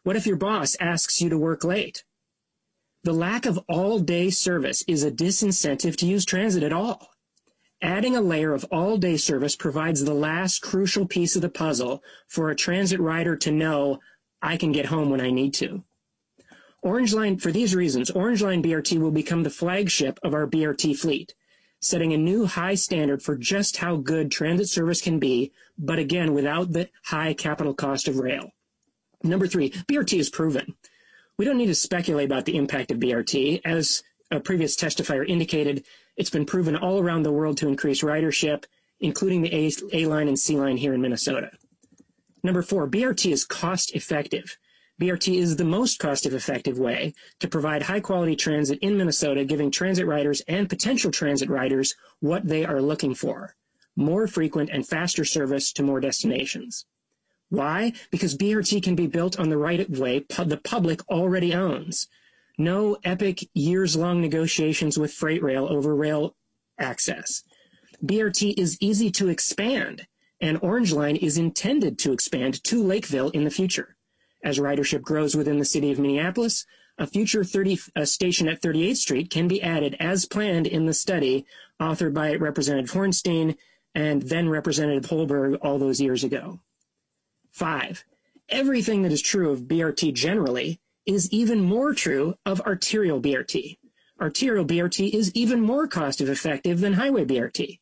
What if your boss asks you to work late? The lack of all-day service is a disincentive to use transit at all. Adding a layer of all-day service provides the last crucial piece of the puzzle for a transit rider to know, I can get home when I need to. Orange Line, for these reasons, Orange Line BRT will become the flagship of our BRT fleet, setting a new high standard for just how good transit service can be, but again, without the high capital cost of rail. Number 3, BRT is proven. We don't need to speculate about the impact of BRT. As a previous testifier indicated, it's been proven all around the world to increase ridership, including the A line and C line here in Minnesota. Number 4, BRT is cost effective. BRT is the most cost-effective way to provide high-quality transit in Minnesota, giving transit riders and potential transit riders what they are looking for: more frequent and faster service to more destinations. Why? Because BRT can be built on the right-of-way the public already owns. No epic years-long negotiations with freight rail over rail access. BRT is easy to expand, and Orange Line is intended to expand to Lakeville in the future. As ridership grows within the city of Minneapolis, a future station at 38th Street can be added as planned in the study authored by Representative Hornstein and then Representative Holberg all those years ago. 5, everything that is true of BRT generally is even more true of arterial BRT. Arterial BRT is even more cost-effective than highway BRT.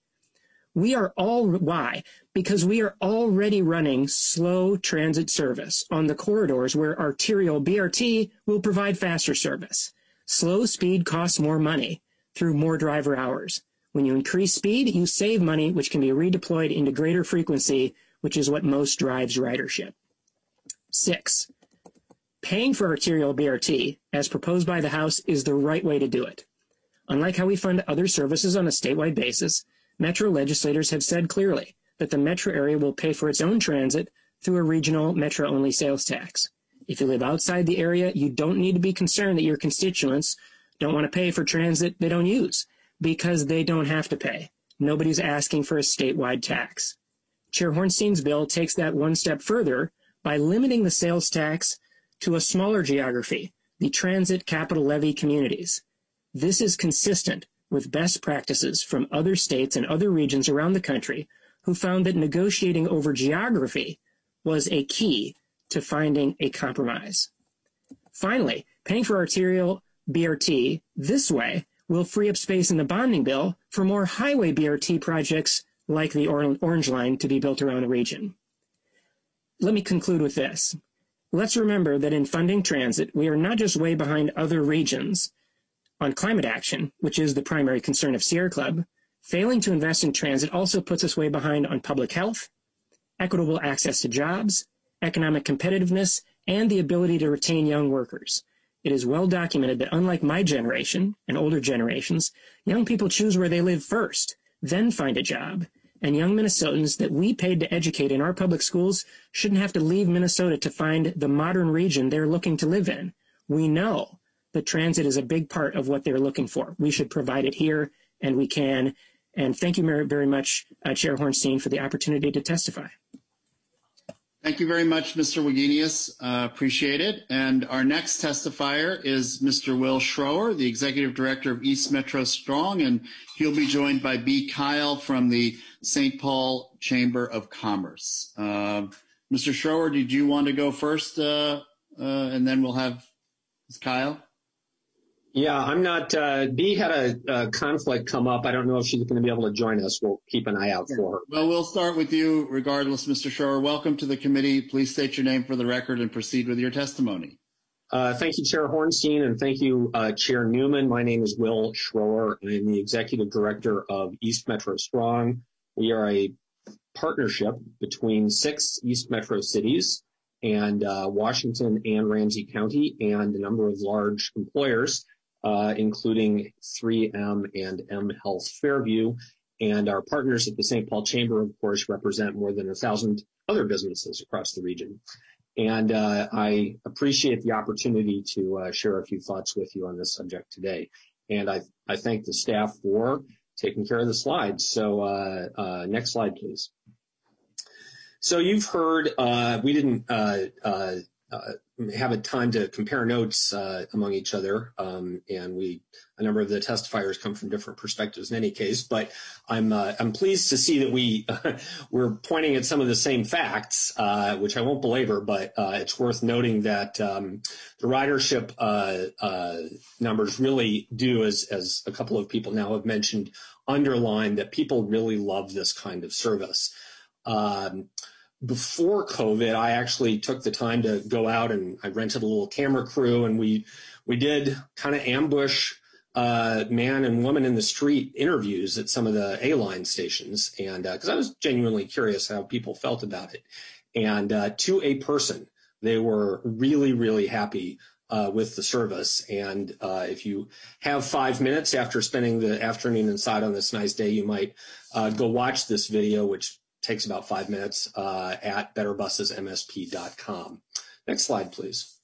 Why? Because we are already running slow transit service on the corridors where arterial BRT will provide faster service. Slow speed costs more money through more driver hours. When you increase speed, you save money, which can be redeployed into greater frequency, which is what most drives ridership. 6, paying for arterial BRT, as proposed by the House, is the right way to do it. Unlike how we fund other services on a statewide basis, Metro legislators have said clearly that the metro area will pay for its own transit through a regional metro-only sales tax. If you live outside the area, you don't need to be concerned that your constituents don't want to pay for transit they don't use, because they don't have to pay. Nobody's asking for a statewide tax. Chair Hornstein's bill takes that one step further by limiting the sales tax to a smaller geography, the transit capital levy communities. This is consistent with best practices from other states and other regions around the country who found that negotiating over geography was a key to finding a compromise. Finally, paying for arterial BRT this way will free up space in the bonding bill for more highway BRT projects like the Orange Line to be built around the region. Let me conclude with this. Let's remember that in funding transit, we are not just way behind other regions on climate action, which is the primary concern of Sierra Club. Failing to invest in transit also puts us way behind on public health, equitable access to jobs, economic competitiveness, and the ability to retain young workers. It is well documented that unlike my generation and older generations, young people choose where they live first, then find a job. And young Minnesotans that we paid to educate in our public schools shouldn't have to leave Minnesota to find the modern region they're looking to live in. We know that transit is a big part of what they're looking for. We should provide it here, and we can. And thank you very much, Chair Hornstein, for the opportunity to testify.
Thank you very much, Mr. Wagenius. Appreciate it. And our next testifier is Mr. Will Schroer, the Executive Director of East Metro Strong, and he'll be joined by B. Kyle from the St. Paul Chamber of Commerce. Mr. Schroer, did you want to go first, and then we'll have Ms. Kyle?
Yeah, I'm not. Bea had a conflict come up. I don't know if she's going to be able to join us. We'll keep an eye out for her.
Well, we'll start with you regardless, Mr. Schroer. Welcome to the committee. Please state your name for the record and proceed with your testimony.
Thank you, Chair Hornstein, and thank you, Chair Newman. My name is Will Schroer. I'm the Executive Director of East Metro Strong. We are a partnership between 6 East Metro cities and Washington and Ramsey County and a number of large employers, including 3M and M Health Fairview. And our partners at the St. Paul Chamber, of course, represent more than 1,000 other businesses across the region. And I appreciate the opportunity to share a few thoughts with you on this subject today. And I thank the staff for taking care of the slides. So next slide, please. So you've heard, we didn't have a time to compare notes among each other, and a number of the testifiers come from different perspectives in any case. But I'm pleased to see that we're pointing at some of the same facts, which I won't belabor, but it's worth noting that the ridership numbers really do, as a couple of people now have mentioned, underline that people really love this kind of service. Before COVID, I actually took the time to go out and I rented a little camera crew, and we did kind of ambush man and woman in the street interviews at some of the A-line stations, and because I was genuinely curious how people felt about it. And to a person, they were really, really happy with the service. And if you have 5 minutes after spending the afternoon inside on this nice day, you might go watch this video, which takes about 5 minutes, at betterbussesmsp.com. Next slide, please.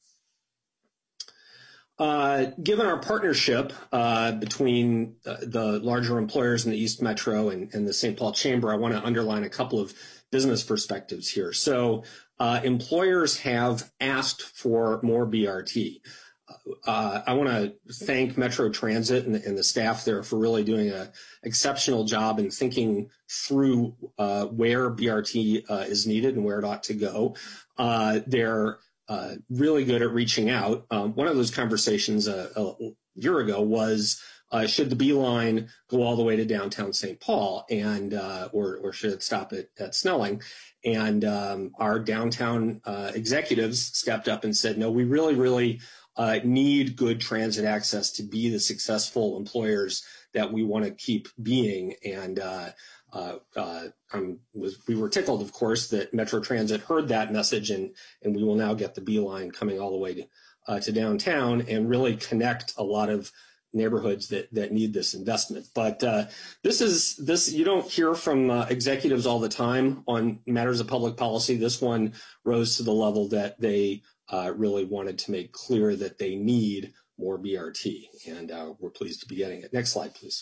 Given our partnership between the larger employers in the East Metro and the St. Paul Chamber, I want to underline a couple of business perspectives here. So employers have asked for more BRT. I want to thank Metro Transit and the staff there for really doing an exceptional job in thinking through where BRT is needed and where it ought to go. They're really good at reaching out. One of those conversations a year ago was, should the B line go all the way to downtown St. Paul, and or should it stop at Snelling? And our downtown executives stepped up and said, no, we really need good transit access to be the successful employers that we want to keep being. And we were tickled, of course, that Metro Transit heard that message, and we will now get the B line coming all the way to downtown and really connect a lot of neighborhoods that need this investment. But this you don't hear from executives all the time on matters of public policy. This one rose to the level that they really wanted to make clear that they need more BRT, and we're pleased to be getting it. Next slide, please.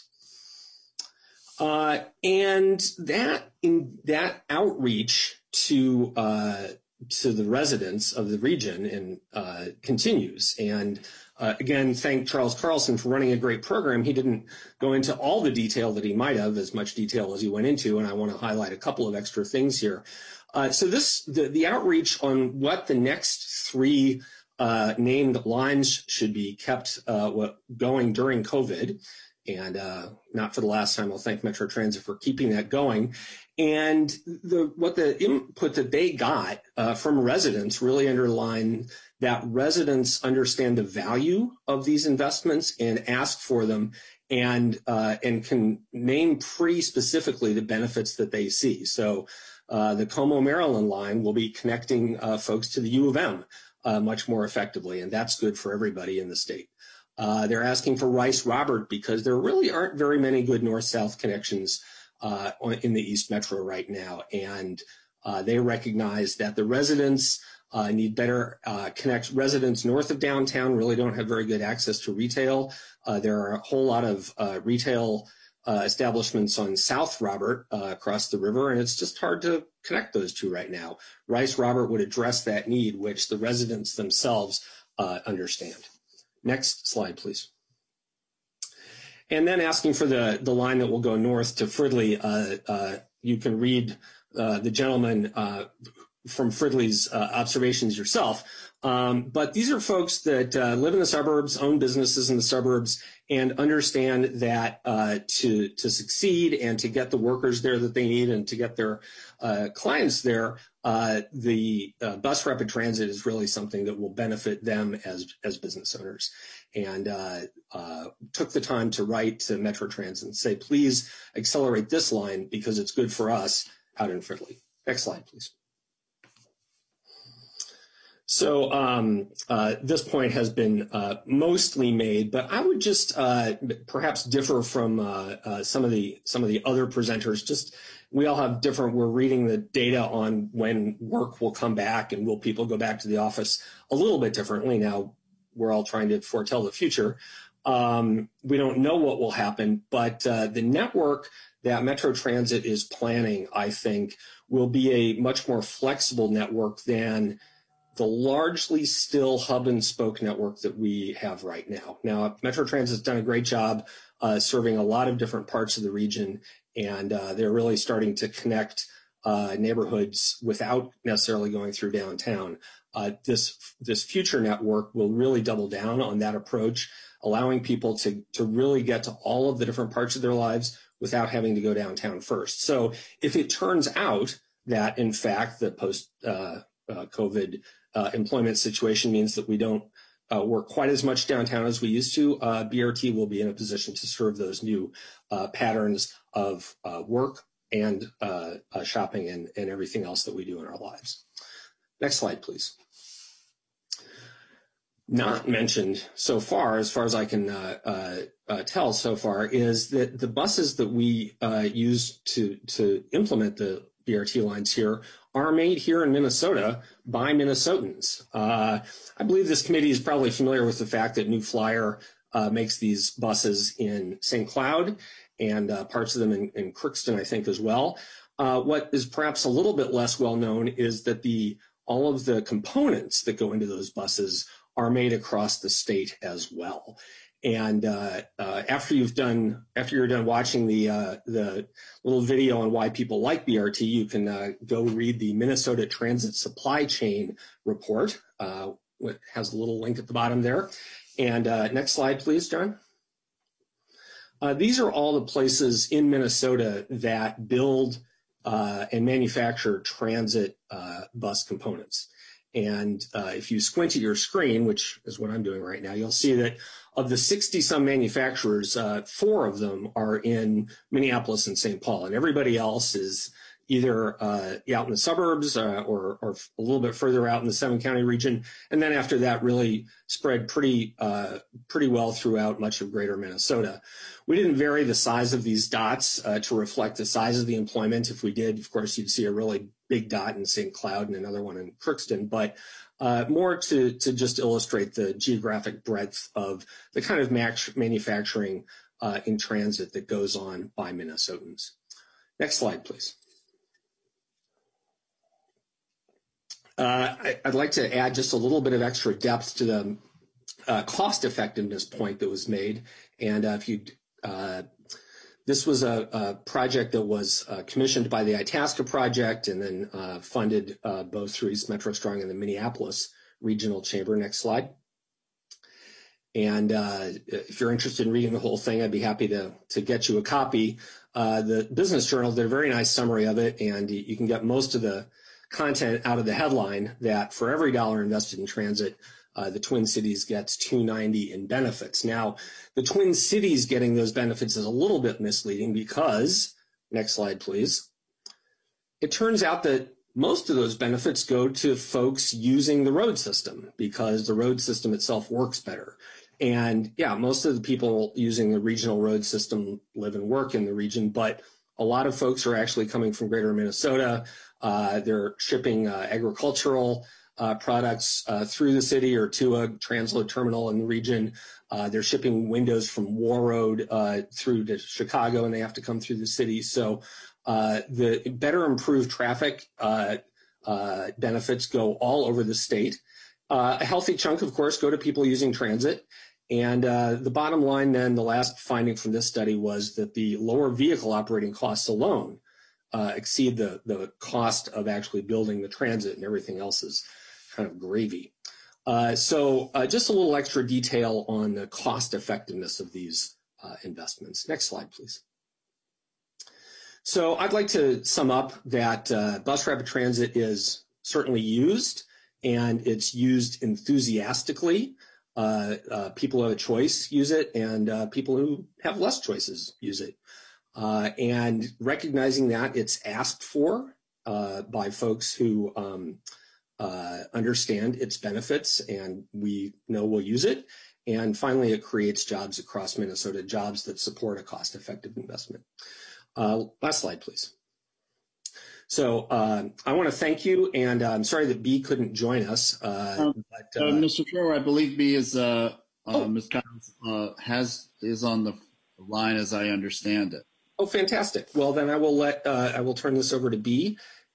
And that outreach to the residents of the region continues. And again, thank Charles Carlson for running a great program. He didn't go into all the detail that he might have, as much detail as he went into, and I want to highlight a couple of extra things here. So the outreach on what the next three named lines should be kept going during COVID. And not for the last time, I'll thank Metro Transit for keeping that going. And what the input that they got from residents really underlined that residents understand the value of these investments and ask for them, and can name pretty specifically the benefits that they see. So the Como, Maryland line will be connecting folks to the U of M much more effectively, and that's good for everybody in the state. They're asking for Rice-Robert because there really aren't very many good north-south connections in the East Metro right now. And they recognize that the residents need better connect. Residents north of downtown really don't have very good access to retail. There are a whole lot of retail establishments on South Robert across the river, and it's just hard to connect those two right now. Rice-Robert would address that need, which the residents themselves understand. Next slide, please. And then asking for the line that will go north to Fridley. You can read the gentleman from Fridley's observations yourself. But these are folks that live in the suburbs, own businesses in the suburbs, and understand that to succeed and to get the workers there that they need and to get their clients there, the bus rapid transit is really something that will benefit them as business owners. And took the time to write to Metro Transit and say, please accelerate this line because it's good for us out in Fridley. Next slide, please. So this point has been mostly made, but I would just perhaps differ from some of the other presenters. Just we all have different. We're reading the data on when work will come back and will people go back to the office a little bit differently. Now we're all trying to foretell the future. We don't know what will happen, but the network that Metro Transit is planning, I think, will be a much more flexible network than largely still hub and spoke network that we have right now. Now, Metro Transit's done a great job serving a lot of different parts of the region, and they're really starting to connect neighborhoods without necessarily going through downtown. This future network will really double down on that approach, allowing people to really get to all of the different parts of their lives without having to go downtown first. So if it turns out that, in fact, the post-COVID employment situation means that we don't work quite as much downtown as we used to, BRT will be in a position to serve those new patterns of work and shopping and everything else that we do in our lives. Next slide, please. Not mentioned so far as I can tell so far, is that the buses that we use to implement the BRT lines here are made here in Minnesota by Minnesotans. I believe this committee is probably familiar with the fact that New Flyer makes these buses in St. Cloud and parts of them in Crookston, I think, as well. What is perhaps a little bit less well known is that all of the components that go into those buses are made across the state as well. And after you're done watching the little video on why people like BRT, you can go read the Minnesota Transit Supply Chain Report, which has a little link at the bottom there. And next slide, please, John. These are all the places in Minnesota that build and manufacture transit bus components. And if you squint at your screen, which is what I'm doing right now, you'll see that of the 60-some manufacturers, 4 of them are in Minneapolis and St. Paul, and everybody else is either out in the suburbs or a little bit further out in the 7-county region. And then after that, really spread pretty well throughout much of greater Minnesota. We didn't vary the size of these dots to reflect the size of the employment. If we did, of course, you'd see a really big dot in St. Cloud and another one in Crookston, but more to just illustrate the geographic breadth of the kind of manufacturing in transit that goes on by Minnesotans. Next slide, please. I'd like to add just a little bit of extra depth to the cost effectiveness point that was made. And this was a project that was commissioned by the Itasca Project and then funded both through East Metro Strong and the Minneapolis Regional Chamber. Next slide. And if you're interested in reading the whole thing, I'd be happy to get you a copy. The Business Journal did a very nice summary of it, and you can get most of the content out of the headline that for every $1 invested in transit, the Twin Cities gets $2.90 in benefits. Now, the Twin Cities getting those benefits is a little bit misleading because, next slide, please. It turns out that most of those benefits go to folks using the road system because the road system itself works better. And yeah, most of the people using the regional road system live and work in the region, but a lot of folks are actually coming from greater Minnesota. They're shipping agricultural products through the city or to a transload terminal in the region. They're shipping windows from War Road through to Chicago, and they have to come through the city. So the better improved traffic benefits go all over the state. A healthy chunk, of course, go to people using transit. And the bottom line then, the last finding from this study was that the lower vehicle operating costs alone exceed the cost of actually building the transit, and everything else is kind of gravy. So just a little extra detail on the cost effectiveness of these investments. Next slide, please. So I'd like to sum up that bus rapid transit is certainly used, and it's used enthusiastically. People who have a choice use it, and people who have less choices use it. And recognizing that it's asked for by folks who understand its benefits, and we know we'll use it. And finally, it creates jobs across Minnesota, jobs that support a cost-effective investment. Last slide, please. So I want to thank you, and I'm sorry that B couldn't join us.
Mr. Chair, I believe B is Ms. Collins is on the line as I understand it.
Oh, fantastic. Well, then I will turn this over to B,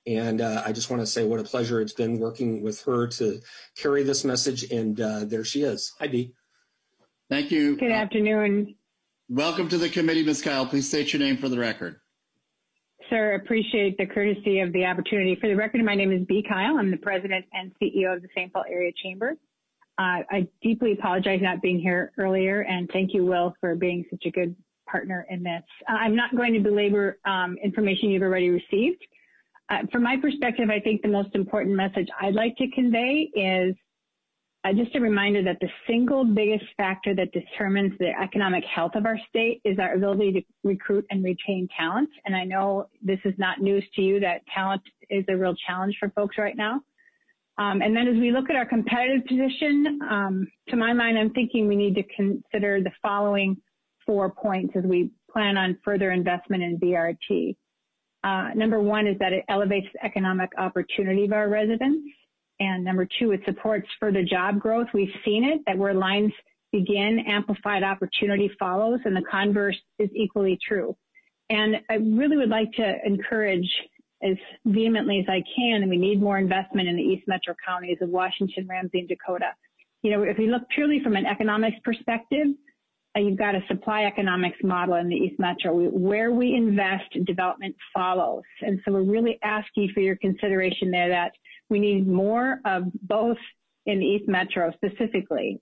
And I just want to say what a pleasure it's been working with her to carry this message. And there she is. Hi, Dee.
Thank you.
Good afternoon.
Welcome to the committee, Ms. Kyle. Please state your name for the record.
Sir, appreciate the courtesy of the opportunity. For the record, my name is Bea Kyle. I'm the president and CEO of the St. Paul Area Chamber. I deeply apologize not being here earlier, and thank you, Will, for being such a good partner in this. I'm not going to belabor information you've already received. From my perspective, I think the most important message I'd like to convey is just a reminder that the single biggest factor that determines the economic health of our state is our ability to recruit and retain talent. And I know this is not news to you that talent is a real challenge for folks right now. And then as we look at our competitive position, to my mind, I'm thinking we need to consider the following 4 points as we plan on further investment in BRT. Number one is that it elevates the economic opportunity of our residents. And number two, it supports further job growth. We've seen it, that where lines begin, amplified opportunity follows, and the converse is equally true. And I really would like to encourage as vehemently as I can, and we need more investment in the East Metro counties of Washington, Ramsey, and Dakota. You know, if we look purely from an economics perspective, you've got a supply economics model in the East Metro. Where we invest, development follows. And so we're really asking for your consideration there that we need more of both in the East Metro specifically,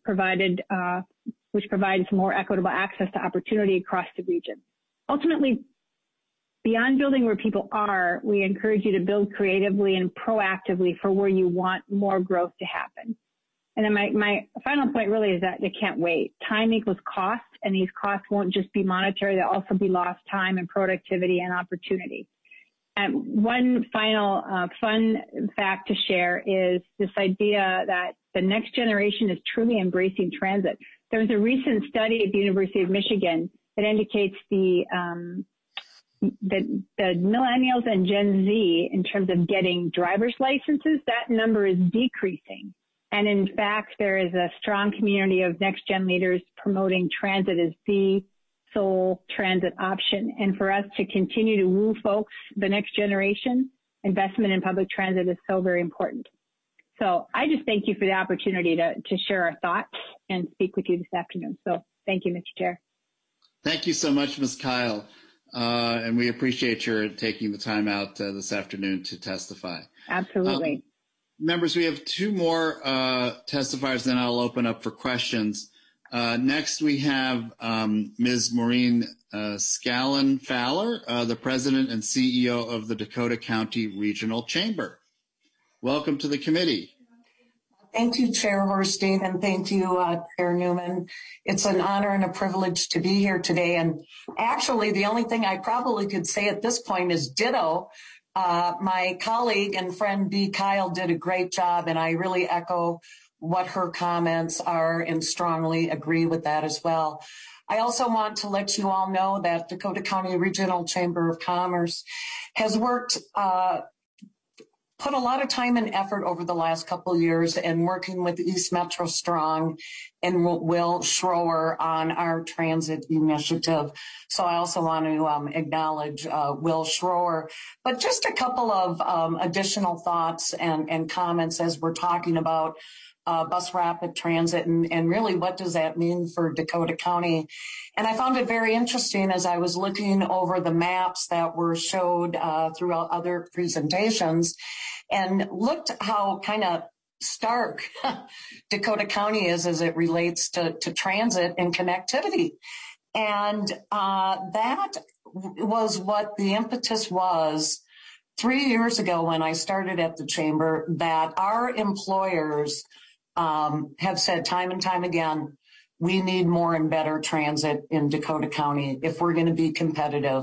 which provides more equitable access to opportunity across the region. Ultimately, beyond building where people are, we encourage you to build creatively and proactively for where you want more growth to happen. And then my final point really is that they can't wait. Time equals cost, and these costs won't just be monetary, they'll also be lost time and productivity and opportunity. And one final fun fact to share is this idea that the next generation is truly embracing transit. There was a recent study at the University of Michigan that indicates the millennials and Gen Z, in terms of getting driver's licenses, that number is decreasing. And in fact, there is a strong community of next-gen leaders promoting transit as the sole transit option. And for us to continue to woo folks, the next generation, investment in public transit is so very important. So I just thank you for the opportunity to share our thoughts and speak with you this afternoon. So thank you, Mr. Chair.
Thank you so much, Ms. Kyle. And we appreciate your taking the time out this afternoon to testify.
Absolutely.
Members, we have two more testifiers, then I'll open up for questions. Next, we have Ms. Maureen Scallon-Fowler, the President and CEO of the Dakota County Regional Chamber. Welcome to the committee.
Thank you, Chair Horstein, and thank you, Chair Newman. It's an honor and a privilege to be here today. And actually, the only thing I probably could say at this point is ditto. My colleague and friend Bea Kyle did a great job, and I really echo what her comments are and strongly agree with that as well. I also want to let you all know that Dakota County Regional Chamber of Commerce has worked, put a lot of time and effort over the last couple of years in working with East Metro Strong and Will Schroer on our transit initiative. So I also want to acknowledge Will Schroer. But just a couple of additional thoughts and comments as we're talking about bus rapid transit and really what does that mean for Dakota County. And I found it very interesting as I was looking over the maps that were showed throughout other presentations and looked how kind of stark Dakota County is as it relates to transit and connectivity. And that was what the impetus was 3 years ago when I started at the chamber, that our employers have said time and time again, we need more and better transit in Dakota County if we're going to be competitive.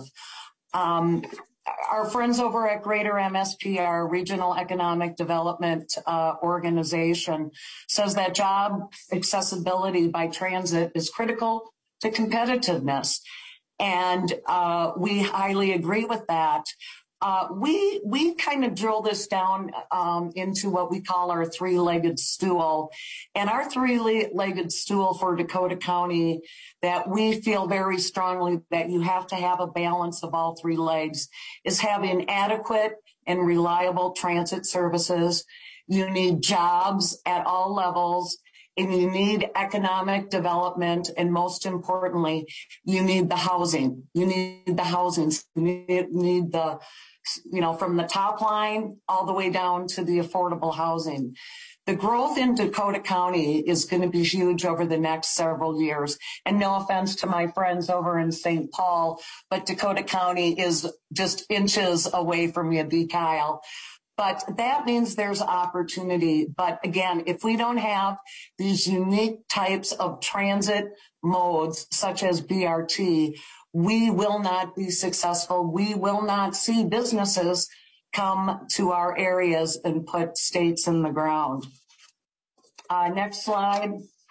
Our friends over at Greater MSP, our Regional Economic Development Organization, says that job accessibility by transit is critical to competitiveness. And we highly agree with that. We kind of drill this down into what we call our three-legged stool. And our three-legged stool for Dakota County that we feel very strongly that you have to have a balance of all three legs is having adequate and reliable transit services. You need jobs at all levels, and you need economic development, and most importantly, you need the housing. You need the housing. You need the, from the top line all the way down to the affordable housing. The growth in Dakota County is going to be huge over the next several years. And no offense to my friends over in St. Paul, but Dakota County is just inches away from you, B. Kyle. But that means there's opportunity. But again, if we don't have these unique types of transit modes, such as BRT, we will not be successful. We will not see businesses come to our areas and put stakes in the ground. Next slide.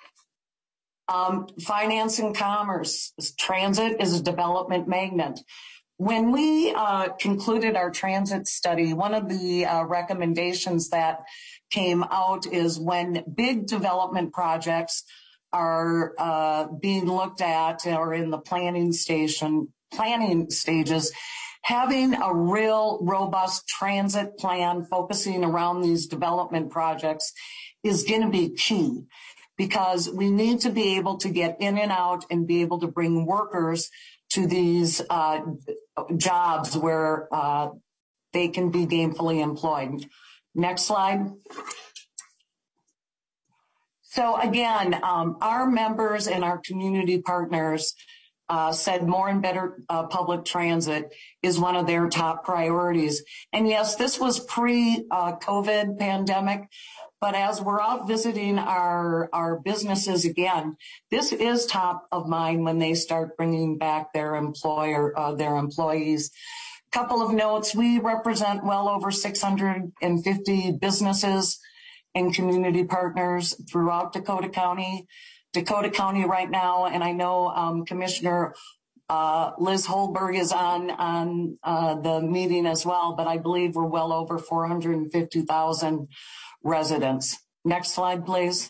Finance and commerce. Transit is a development magnet. When we concluded our transit study, one of the recommendations that came out is when big development projects are being looked at or in the planning stages, having a real robust transit plan focusing around these development projects is going to be key, because we need to be able to get in and out and be able to bring workers to these jobs where they can be gainfully employed. Next slide. So again, our members and our community partners said more and better public transit is one of their top priorities. And yes, this was pre-COVID pandemic, but as we're out visiting our businesses again, this is top of mind when they start bringing back their employees. Couple of notes: we represent well over 650 businesses and community partners throughout Dakota County. Dakota County right now, and I know Commissioner Liz Holberg is on the meeting as well, but I believe we're well over 450,000 residents. Next slide, please.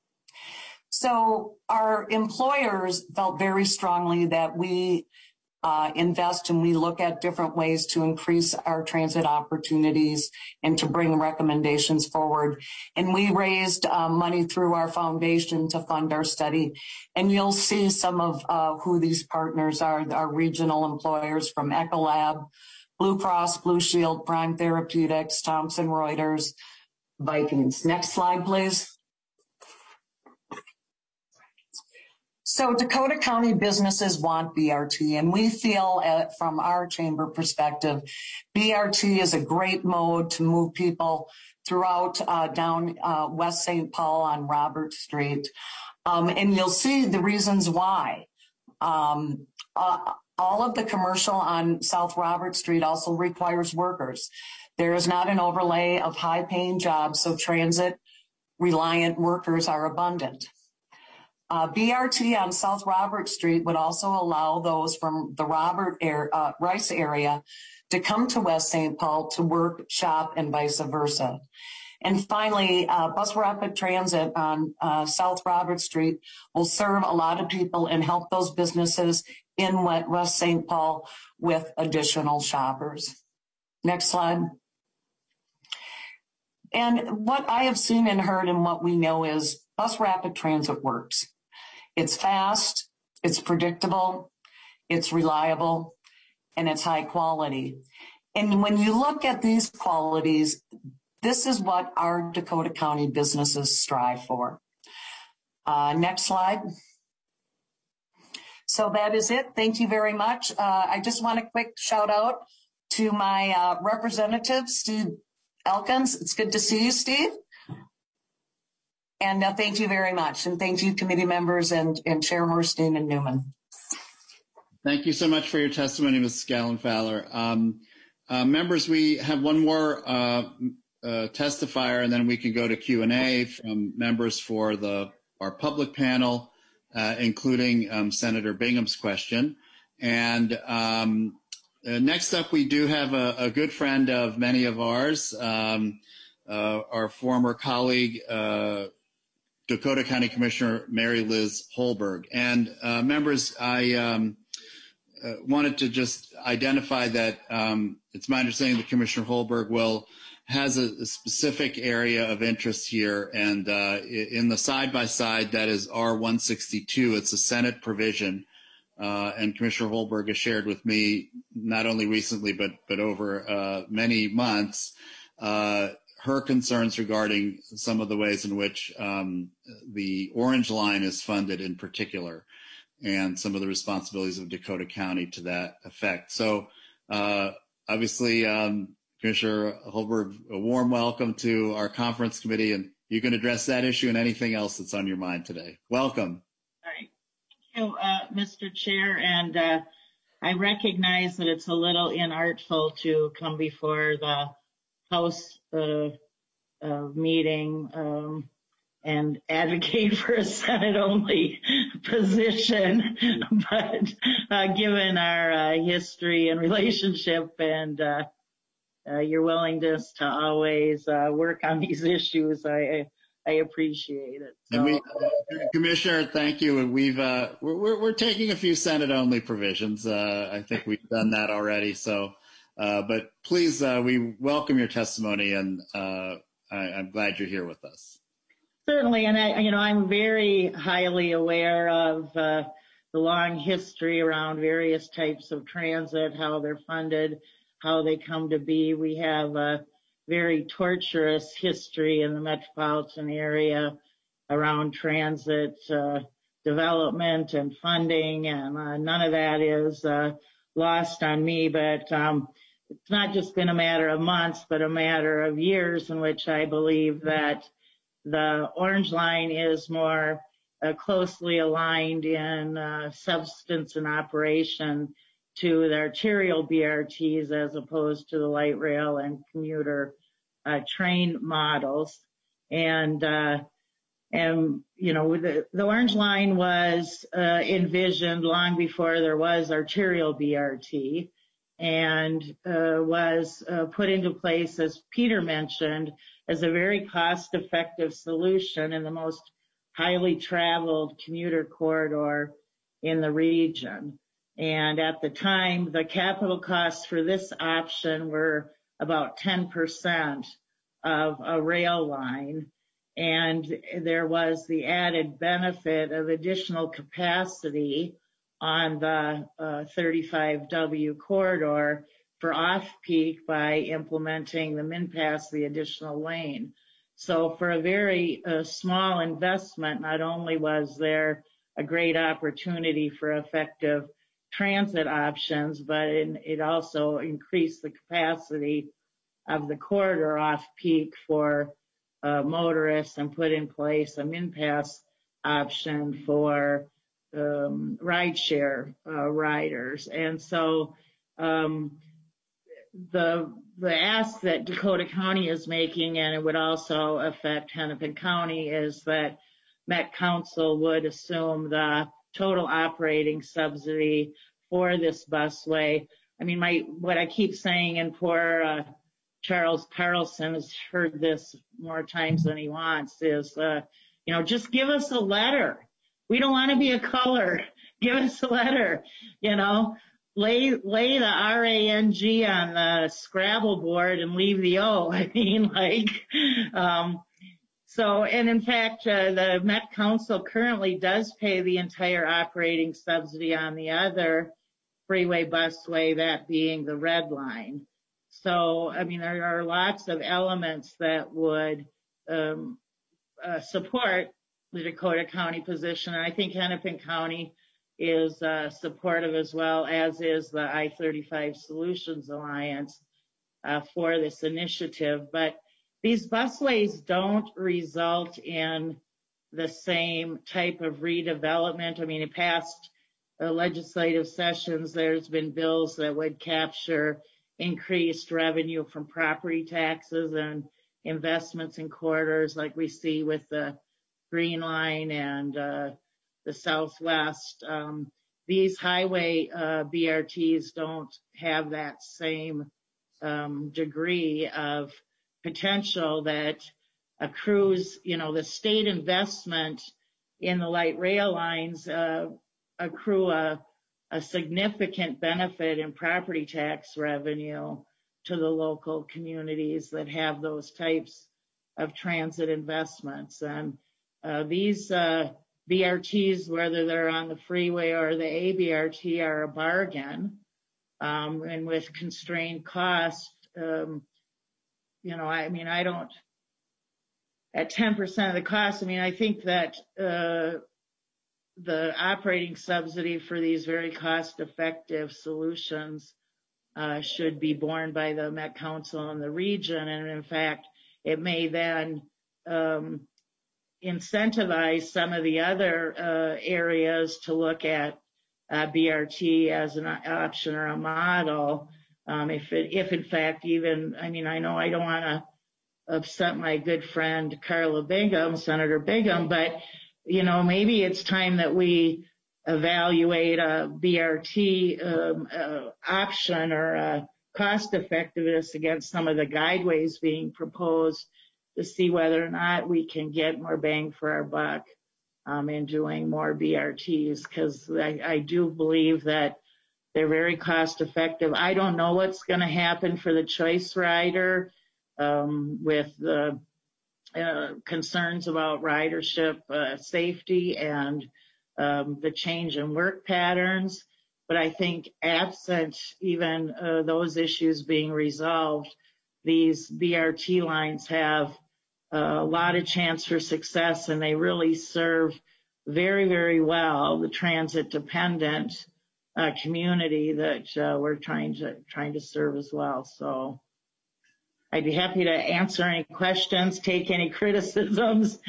So our employers felt very strongly that we invest and we look at different ways to increase our transit opportunities and to bring recommendations forward. And we raised money through our foundation to fund our study. And you'll see some of who these partners are, our regional employers from Ecolab, Blue Cross, Blue Shield, Prime Therapeutics, Thomson Reuters, Vikings. Next slide, please. So Dakota County businesses want BRT, and we feel from our chamber perspective, BRT is a great mode to move people throughout down West St. Paul on Robert Street. And you'll see the reasons why. All of the commercial on South Robert Street also requires workers. There is not an overlay of high-paying jobs, so transit-reliant workers are abundant. BRT on South Robert Street would also allow those from the Rice area to come to West St. Paul to work, shop, and vice versa. And finally, Bus Rapid Transit on South Robert Street will serve a lot of people and help those businesses in West St. Paul with additional shoppers. Next slide. And what I have seen and heard and what we know is Bus Rapid Transit works. It's fast, it's predictable, it's reliable, and it's high quality. And when you look at these qualities, this is what our Dakota County businesses strive for. Next slide. So that is it. Thank you very much. I just want a quick shout out to my representative, Steve Elkins. It's good to see you, Steve. And thank you very much. And thank you, committee members and Chair Horstein and Newman.
Thank you so much for your testimony, Mrs. Gallen-Fowler. Members, we have one more testifier, and then we can go to Q&A from members for our public panel, including Senator Bingham's question. And next up, we do have a good friend of many of ours, our former colleague, Dakota County Commissioner Mary Liz Holberg. And members, wanted to just identify that it's my understanding that Commissioner Holberg has a specific area of interest here, and in the side-by-side that is R162, it's a Senate provision, and Commissioner Holberg has shared with me, not only recently but over many months, her concerns regarding some of the ways in which the Orange Line is funded in particular, and some of the responsibilities of Dakota County to that effect. So obviously, Commissioner Holberg, a warm welcome to our conference committee, and you can address that issue and anything else that's on your mind today. Welcome.
All right. Thank you, Mr. Chair, and I recognize that it's a little inartful to come before the House meeting and advocate for a Senate-only position, but given our history and relationship and your willingness to always work on these issues, I appreciate it. So,
and Commissioner, thank you. And we're taking a few Senate-only provisions. I think we've done that already. So, but please, we welcome your testimony, and I'm glad you're here with us.
Certainly, and I'm very highly aware of the long history around various types of transit, how they're funded, how they come to be. We have a very torturous history in the metropolitan area around transit development and funding, and none of that is lost on me. But it's not just been a matter of months, but a matter of years in which I believe that the Orange Line is more closely aligned in substance and operation to the arterial BRTs as opposed to the light rail and commuter train models. And the Orange Line was envisioned long before there was arterial BRT, and was put into place, as Peter mentioned, as a very cost-effective solution in the most highly traveled commuter corridor in the region. And at the time, the capital costs for this option were about 10% of a rail line. And there was the added benefit of additional capacity on the 35W corridor for off-peak by implementing the MinPass, the additional lane. So for a very small investment, not only was there a great opportunity for effective transit options, but it also increased the capacity of the corridor off-peak for motorists and put in place a MinPass option for rideshare riders. And so the ask that Dakota County is making, and it would also affect Hennepin County, is that Met Council would assume the total operating subsidy for this busway. I mean, what I keep saying, and poor Charles Carlson has heard this more times than he wants, is, just give us a letter. We don't want to be a color. Give us a letter, lay the RANG on the Scrabble board and leave the O. I mean, and in fact, the Met Council currently does pay the entire operating subsidy on the other freeway busway, that being the Red Line. So, I mean, there are lots of elements that would support the Dakota County position. And I think Hennepin County is supportive as well, as is the I-35 Solutions Alliance for this initiative. But these busways don't result in the same type of redevelopment. I mean, in past legislative sessions, there's been bills that would capture increased revenue from property taxes and investments in corridors like we see with the Green Line and the Southwest. These highway BRTs don't have that same degree of potential that accrues, the state investment in the light rail lines accrue a a significant benefit in property tax revenue to the local communities that have those types of transit investments. And these BRTs, whether they're on the freeway or the ABRT, are a bargain. And with constrained costs, I don't, at 10% of the cost, I think that the operating subsidy for these very cost-effective solutions should be borne by the Met Council and the region. And in fact, it may then incentivize some of the other areas to look at BRT as an option or a model. If in fact even, I know I don't want to upset my good friend Carla Bingham, Senator Bingham, but maybe it's time that we evaluate a BRT option or a cost effectiveness against some of the guideways being proposed to see whether or not we can get more bang for our buck in doing more BRTs, because I do believe that they're very cost effective. I don't know what's going to happen for the choice rider with the concerns about ridership safety and the change in work patterns. But I think absent even those issues being resolved, these BRT lines have a lot of chance for success, and they really serve very, very well the transit-dependent community that we're trying to serve as well. So I'd be happy to answer any questions, take any criticisms.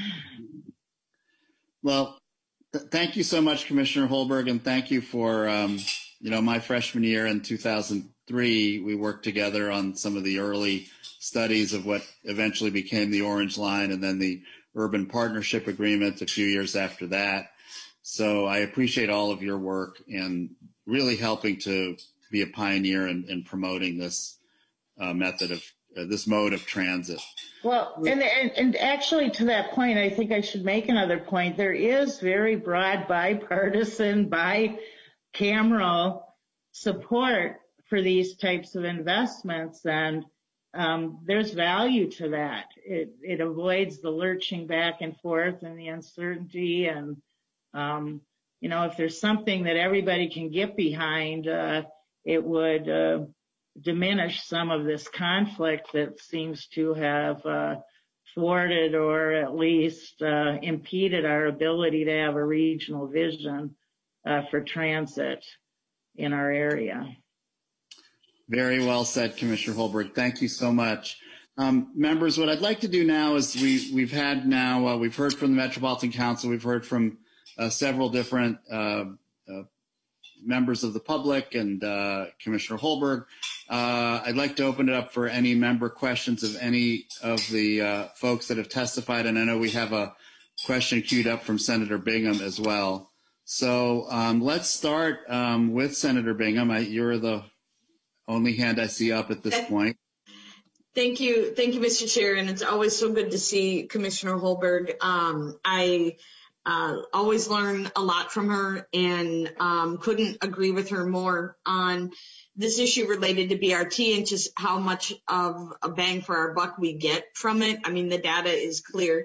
Well, thank you so much, Commissioner Holberg, and thank you for, my freshman year in 2003, we worked together on some of the early studies of what eventually became the Orange Line and then the Urban Partnership Agreement a few years after that. So I appreciate all of your work and really helping to be a pioneer in promoting this method of this mode of transit.
Well, and actually to that point, I think I should make another point. There is very broad bipartisan, bicameral support for these types of investments, and there's value to that. It avoids the lurching back and forth and the uncertainty, and if there's something that everybody can get behind, it would diminish some of this conflict that seems to have thwarted or at least impeded our ability to have a regional vision for transit in our area.
Very well said, Commissioner Holberg. Thank you so much. Members, what I'd like to do now is we've heard from the Metropolitan Council, we've heard from several different members of the public and Commissioner Holberg. I'd like to open it up for any member questions of any of the folks that have testified, and I know we have a question queued up from Senator Bingham as well. So let's start with Senator Bingham. You're the only hand I see up at this point.
Thank you, Mr. Chair, and it's always so good to see Commissioner Holberg. I always learn a lot from her, and couldn't agree with her more on this issue related to BRT and just how much of a bang for our buck we get from it. The data is clear.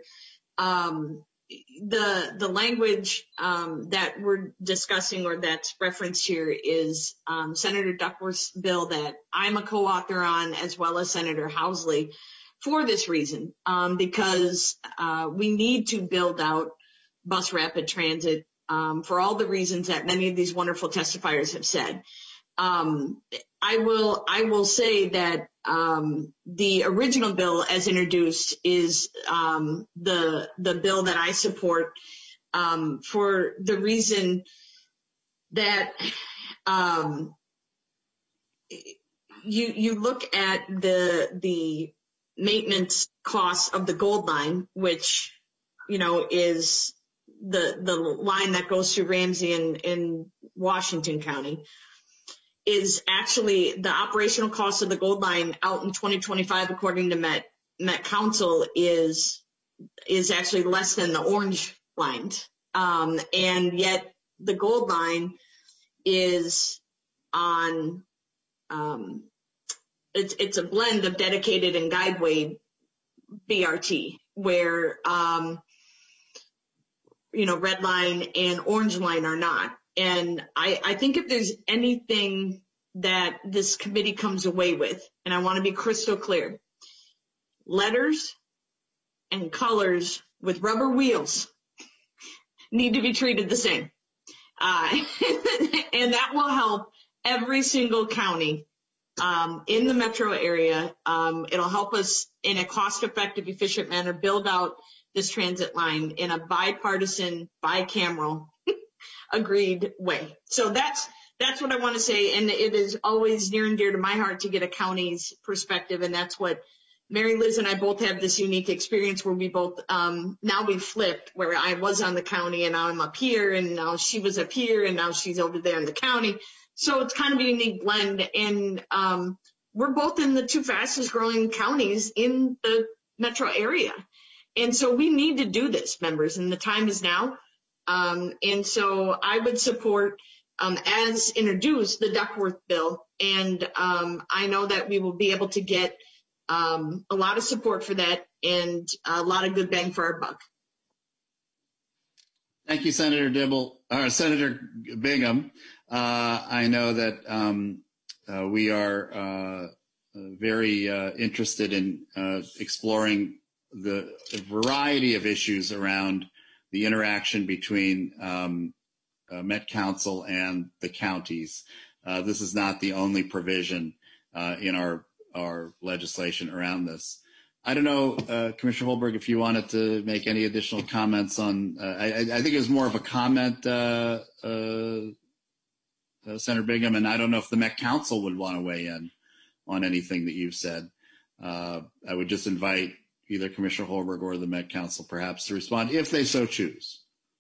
The language that we're discussing or that's referenced here is Senator Duckworth's bill that I'm a co-author on, as well as Senator Housley, for this reason, because we need to build out bus rapid transit for all the reasons that many of these wonderful testifiers have said. I will say that the original bill as introduced is the bill that I support for the reason that you look at the maintenance costs of the Gold Line, which is the line that goes through Ramsey in Washington County, is actually the operational cost of the Gold Line out in 2025, according to Met Council, is actually less than the Orange Line. And yet the Gold Line is on, it's a blend of dedicated and guideway BRT, where, red line and orange line are not. And I think if there's anything that this committee comes away with, and I want to be crystal clear, letters and colors with rubber wheels need to be treated the same. And that will help every single county in the metro area. It'll help us in a cost-effective, efficient manner build out this transit line in a bipartisan, bicameral, agreed way. So that's what I want to say, and it is always near and dear to my heart to get a county's perspective, and that's what Mary Liz and I both have this unique experience where we both, now we've flipped, where I was on the county and now I'm up here, and now she was up here and now she's over there in the county. So it's kind of a unique blend, and we're both in the 2 fastest growing counties in the metro area. And so we need to do this, members, and the time is now. And so I would support, as introduced, the Duckworth bill. And I know that we will be able to get a lot of support for that and a lot of good bang for our buck.
Thank you, Senator Senator Bingham. I know that we are very interested in exploring the variety of issues around the interaction between Met Council and the counties. This is not the only provision in our legislation around this. I don't know, Commissioner Holberg, if you wanted to make any additional comments on, I think it was more of a comment, Senator Bingham, and I don't know if the Met Council would want to weigh in on anything that you've said. I would just invite either Commissioner Holberg or the Met Council perhaps to respond if they so choose.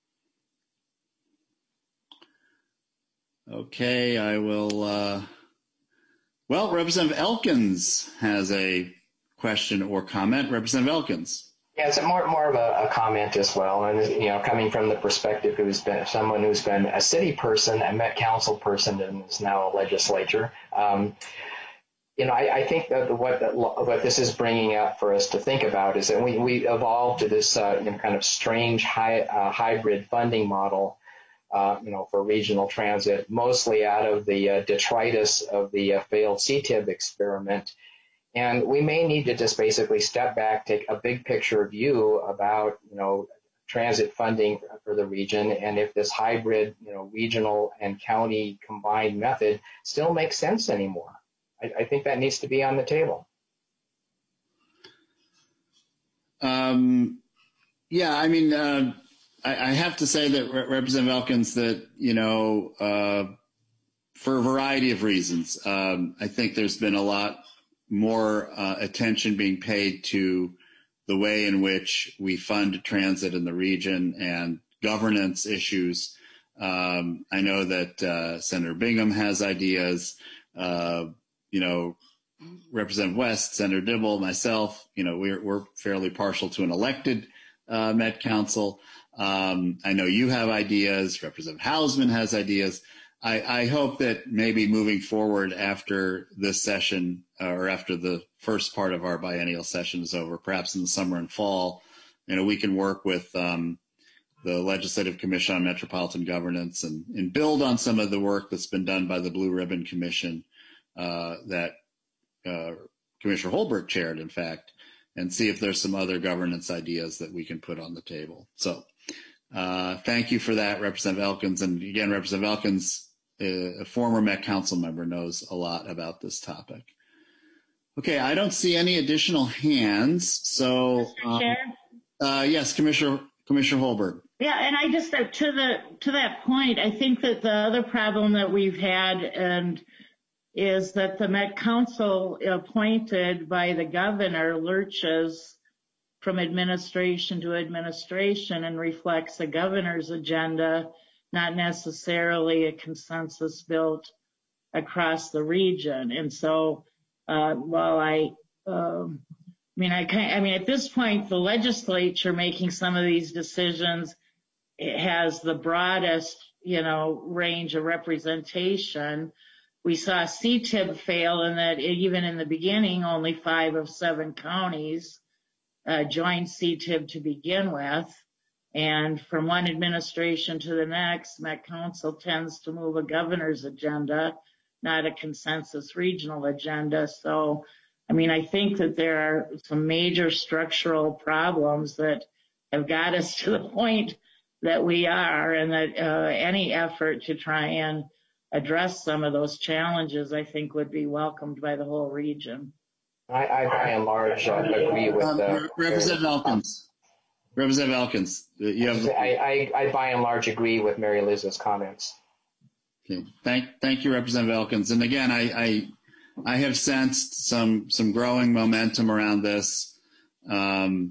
Okay, I will, well, Representative Elkins has a question or comment. Representative Elkins.
Yeah, it's more of a comment as well, and coming from the perspective who's been someone who's been a city person, a Met Council person, and is now a legislature. I think that what this is bringing up for us to think about is that we evolved to this kind of strange hybrid funding model, for regional transit, mostly out of the detritus of the failed CTIB experiment. And we may need to just basically step back, take a big picture view about, transit funding for the region, and if this hybrid, regional and county combined method still makes sense anymore. I think that needs to be on the table.
Yeah, I mean, I have to say that Representative Elkins, that, for a variety of reasons, I think there's been a lot more attention being paid to the way in which we fund transit in the region and governance issues. I know that Senator Bingham has ideas. Representative West, Senator Dibble, myself, we're fairly partial to an elected Met Council. I know you have ideas. Representative Hausman has ideas. I hope that maybe moving forward after this session, or after the first part of our biennial session is over, perhaps in the summer and fall, we can work with the Legislative Commission on Metropolitan Governance and build on some of the work that's been done by the Blue Ribbon Commission that Commissioner Holberg chaired, in fact, and see if there's some other governance ideas that we can put on the table. So thank you for that, Representative Elkins. And again, Representative Elkins, a former Met Council member, knows a lot about this topic. Okay, I don't see any additional hands. So,
Mr. Chair?
Yes, Commissioner Holberg.
Yeah, and I just, to that point, I think that the other problem that we've had is that the Met Council appointed by the governor lurches from administration to administration and reflects the governor's agenda, not necessarily a consensus built across the region. And so, while at this point, the legislature making some of these decisions, it has the broadest range of representation. We saw CTIB fail in that even in the beginning, only 5 of 7 counties joined CTIB to begin with. And from one administration to the next, Met Council tends to move a governor's agenda, not a consensus regional agenda. So, I think that there are some major structural problems that have got us to the point that we are, and that any effort to try and address some of those challenges, I think, would be welcomed by the whole region.
I by and large, agree with
Representative Elkins. Representative Elkins,
I by and large agree with Mary Liz's comments.
Okay, thank you, Representative Elkins. And again, I have sensed some growing momentum around this, over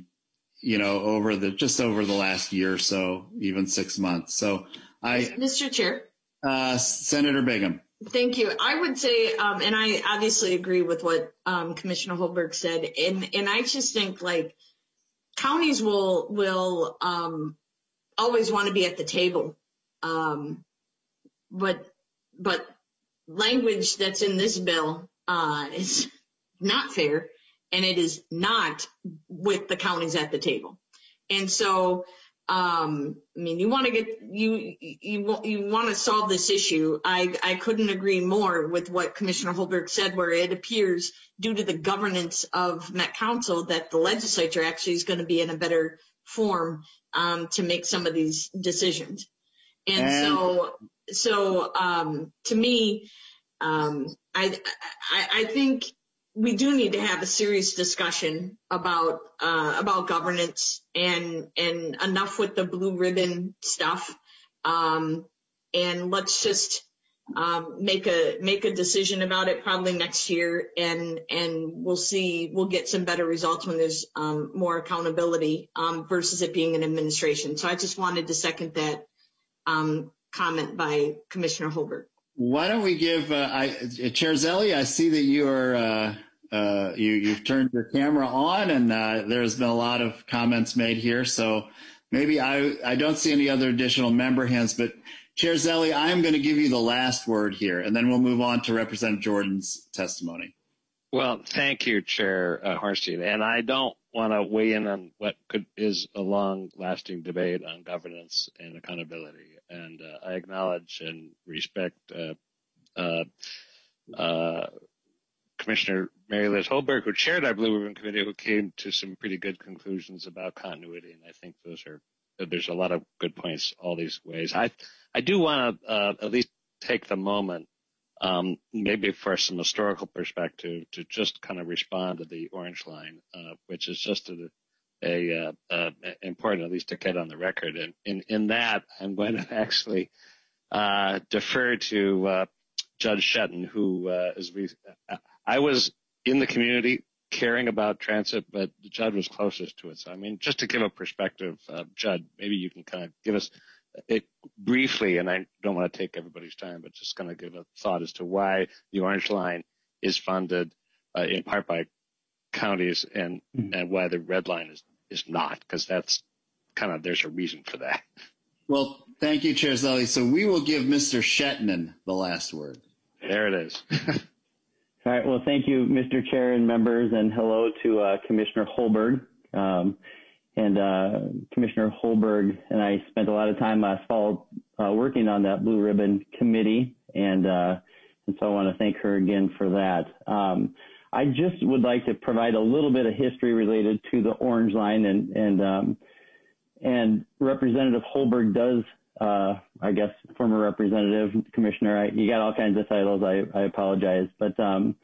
the last year or so, even 6 months. So
Mr. Chair.
Senator Bingham.
Thank you. I would say, and I obviously agree with what Commissioner Holberg said, and I just think counties will always want to be at the table, but language that's in this bill is not fair, and it is not with the counties at the table. And so, you want to solve this issue. I couldn't agree more with what Commissioner Holberg said, where it appears due to the governance of Met Council that the legislature actually is going to be in a better form to make some of these decisions. And so to me, I think we do need to have a serious discussion about governance and enough with the blue ribbon stuff. And let's just make a decision about it probably next year, and we'll get some better results when there's more accountability versus it being an administration. So I just wanted to second that comment by Commissioner Holberg.
Why don't we give Chair Zelle? I see that you are you've turned your camera on, and there's been a lot of comments made here. So maybe I don't see any other additional member hands, but Chair Zelle, I'm going to give you the last word here, and then we'll move on to Representative Jordan's testimony.
Well, thank you, Chair Hornstein, and I don't want to weigh in on what is a long-lasting debate on governance and accountability. And I acknowledge and respect Commissioner Mary Liz Holberg, who chaired our Blue Ribbon Committee, who came to some pretty good conclusions about continuity. And I think there's a lot of good points all these ways. I do want to at least take the moment, maybe for some historical perspective, to just kind of respond to the orange line, which is just important, at least to get on the record. And in that, I'm going to actually defer to Judge Shetton, who I was in the community caring about transit, but the Judd was closest to it. So, just to give a perspective, Judd, maybe you can kind of give us it briefly, and I don't want to take everybody's time, but just kind of give a thought as to why the orange line is funded in part by counties and why the red line is not, because that's there's a reason for that.
Well, thank you, Chair Zelle. So we will give Mr. Shetton the last word.
There it is.
All right. Well, thank you, Mr. Chair and members, and hello to Commissioner Holberg. Commissioner Holberg and I spent a lot of time last fall working on that Blue Ribbon Committee, and so I want to thank her again for that. I just would like to provide a little bit of history related to the orange line, and Representative Holberg does, I guess, former representative, commissioner, you got all kinds of titles, I apologize, but the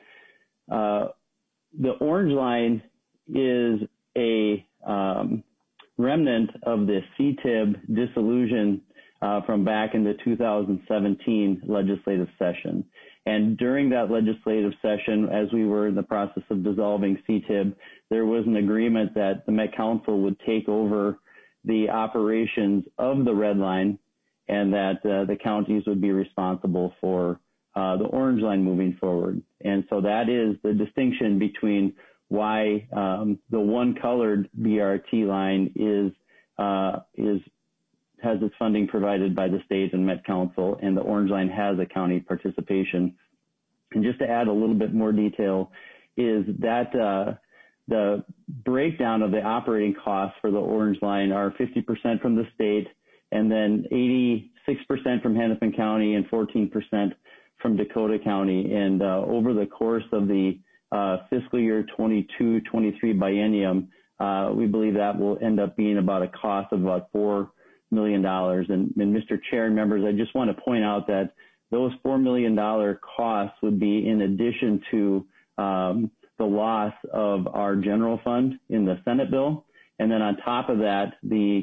orange line is a remnant of the CTIB dissolution from back in the 2017 legislative session. And during that legislative session, as we were in the process of dissolving CTIB, there was an agreement that the Met Council would take over the operations of the red line, and that the counties would be responsible for the orange line moving forward. And so that is the distinction between why the one colored BRT line is has its funding provided by the state and Met Council, and the Orange Line has a county participation. And just to add a little bit more detail is that the breakdown of the operating costs for the Orange Line are 50% from the state, and then 86% from Hennepin County and 14% from Dakota County. And over the course of the fiscal year 22-23 biennium, we believe that will end up being about a cost of about $4 million. And Mr. Chair and members, I just want to point out that those $4 million costs would be in addition to the loss of our general fund in the Senate bill. And then on top of that, the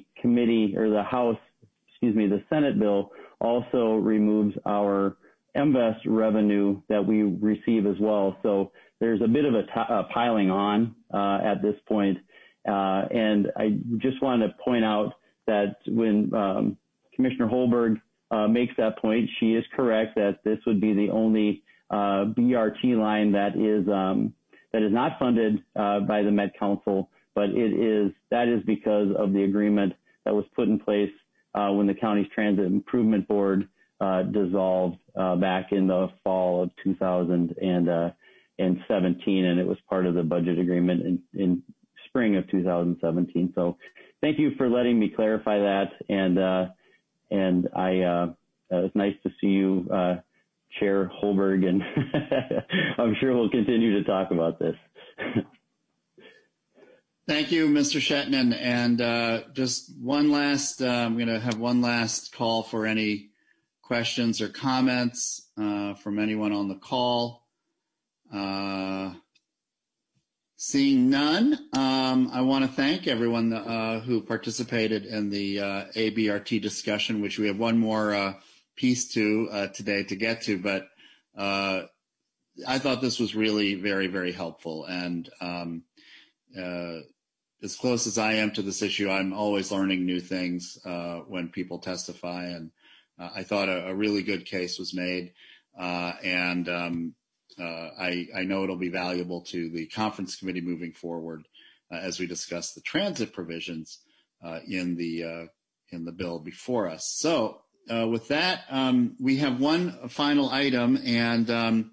Senate bill also removes our MVEST revenue that we receive as well. So there's a bit of a piling on at this point. And I just want to point out that when Commissioner Holberg makes that point, she is correct that this would be the only BRT line that is not funded by the Met Council, but that is because of the agreement that was put in place when the county's Transit Improvement Board dissolved back in the fall of 2017, and it was part of the budget agreement in spring of 2017. So thank you for letting me clarify that, and it's nice to see you, Chair Holberg, and I'm sure we'll continue to talk about this.
Thank you, Mr. Shetman. And just one last, I'm going to have one last call for any questions or comments from anyone on the call. Seeing none, I want to thank everyone who participated in the ABRT discussion, which we have one more piece to today to get to, but I thought this was really very, very helpful. And as close as I am to this issue, I'm always learning new things when people testify, and I thought a really good case was made, and I know it'll be valuable to the conference committee moving forward as we discuss the transit provisions in the bill before us. So with that, we have one final item, and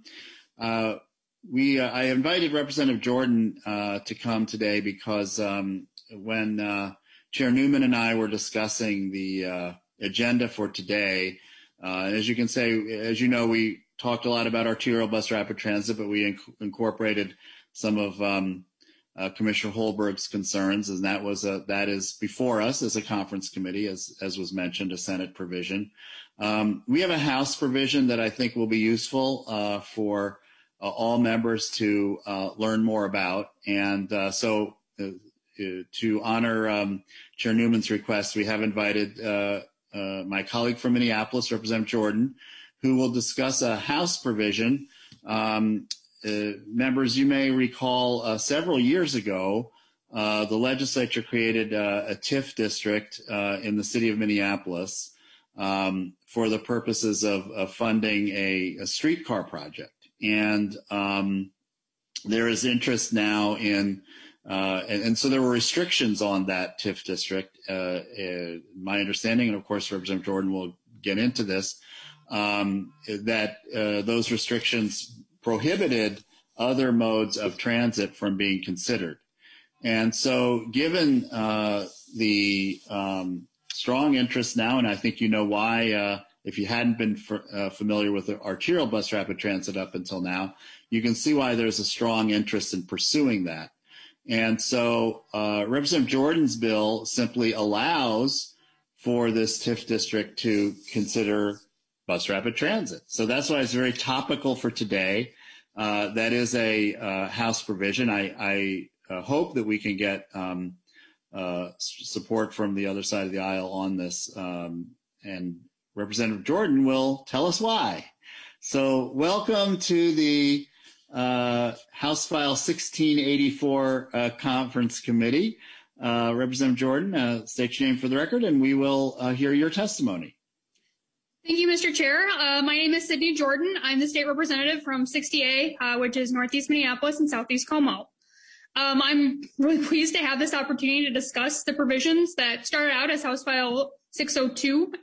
I invited Representative Jordan to come today because when Chair Newman and I were discussing the agenda for today, as you know, we talked a lot about arterial bus rapid transit, but we incorporated some of Commissioner Holberg's concerns, and that is before us as a conference committee, as was mentioned, a Senate provision. We have a House provision that I think will be useful for all members to learn more about. And so to honor Chair Newman's request, we have invited my colleague from Minneapolis, Representative Jordan, who will discuss a House provision. Members, you may recall several years ago, the legislature created a TIF district in the city of Minneapolis for the purposes of funding a streetcar project. And there is interest now in, and so there were restrictions on that TIF district. My understanding, and of course Representative Jordan will get into this, that those restrictions prohibited other modes of transit from being considered. And so given the strong interest now, and I think you know why, if you hadn't been familiar with the arterial bus rapid transit up until now, you can see why there's a strong interest in pursuing that. And so Representative Jordan's bill simply allows for this TIF district to consider bus rapid transit. So that's why it's very topical for today. That is a House provision. I hope that we can get support from the other side of the aisle on this, and Representative Jordan will tell us why. So welcome to the House File 1684 Conference Committee. Representative Jordan, state your name for the record, and we will hear your testimony.
Thank you, Mr. Chair. My name is Sydney Jordan. I'm the state representative from 60A, which is Northeast Minneapolis and Southeast Como. I'm really pleased to have this opportunity to discuss the provisions that started out as House File 602.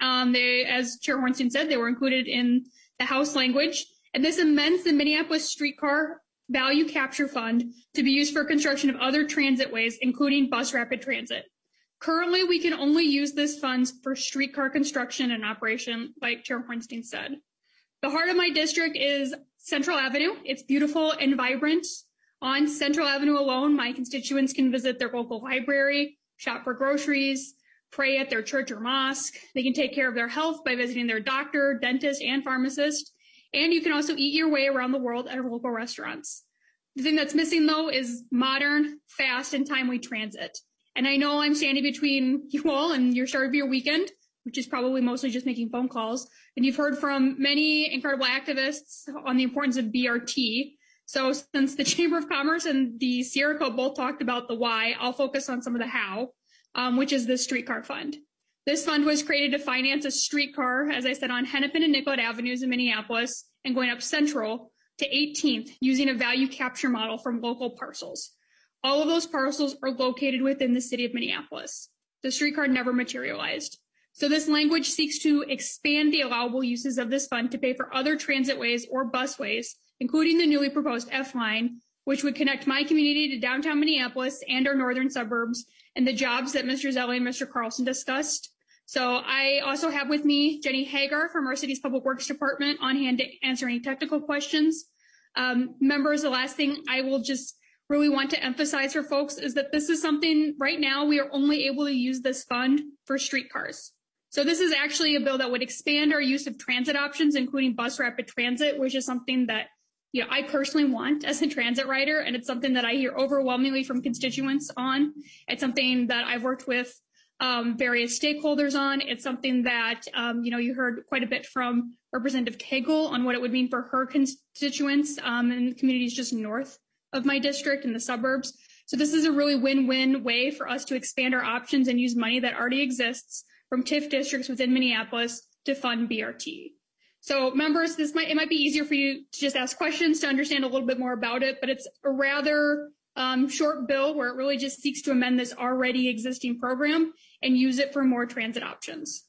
As Chair Hornstein said, they were included in the House language, and this amends the Minneapolis Streetcar Value Capture Fund to be used for construction of other transit ways, including bus rapid transit. Currently, we can only use this funds for streetcar construction and operation, like Chair Hornstein said. The heart of my district is Central Avenue. It's beautiful and vibrant. On Central Avenue alone, my constituents can visit their local library, shop for groceries, pray at their church or mosque. They can take care of their health by visiting their doctor, dentist, and pharmacist. And you can also eat your way around the world at our local restaurants. The thing that's missing, though, is modern, fast, and timely transit. And I know I'm standing between you all and your start of your weekend, which is probably mostly just making phone calls. And you've heard from many incredible activists on the importance of BRT. So since the Chamber of Commerce and the Sierra Club both talked about the why, I'll focus on some of the how, which is the streetcar fund. This fund was created to finance a streetcar, as I said, on Hennepin and Nicollet Avenues in Minneapolis and going up Central to 18th using a value capture model from local parcels. All of those parcels are located within the city of Minneapolis. The streetcar never materialized. So this language seeks to expand the allowable uses of this fund to pay for other transit ways or busways, including the newly proposed F line, which would connect my community to downtown Minneapolis and our northern suburbs and the jobs that Mr. Zelli and Mr. Carlson discussed. So I also have with me Jenny Hagar from our city's Public Works Department on hand to answer any technical questions. Members, the last thing I will just really want to emphasize for folks is that this is something right now we are only able to use this fund for streetcars. So this is actually a bill that would expand our use of transit options, including bus rapid transit, which is something that I personally want as a transit rider, and it's something that I hear overwhelmingly from constituents on. It's something that I've worked with various stakeholders on. It's something that, you heard quite a bit from Representative Cagle on what it would mean for her constituents and communities just north of my district in the suburbs. So this is a really win-win way for us to expand our options and use money that already exists from TIF districts within Minneapolis to fund BRT. So members, it might be easier for you to just ask questions to understand a little bit more about it, but it's a rather short bill where it really just seeks to amend this already existing program and use it for more transit options.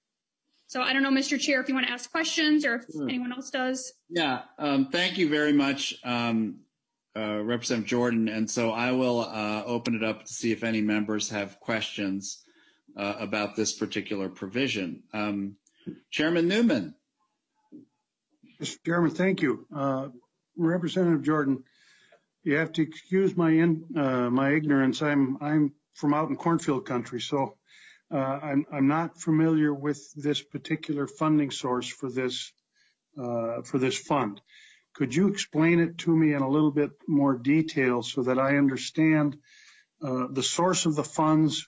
So I don't know, Mr. Chair, if you want to ask questions or if anyone else does.
Yeah, thank you very much, Representative Jordan. And so I will open it up to see if any members have questions about this particular provision. Chairman Newman.
Mr. Chairman, thank you. Representative Jordan, you have to excuse my ignorance. I'm from out in cornfield country, so I'm not familiar with this particular funding source for this fund. Could you explain it to me in a little bit more detail so that I understand the source of the funds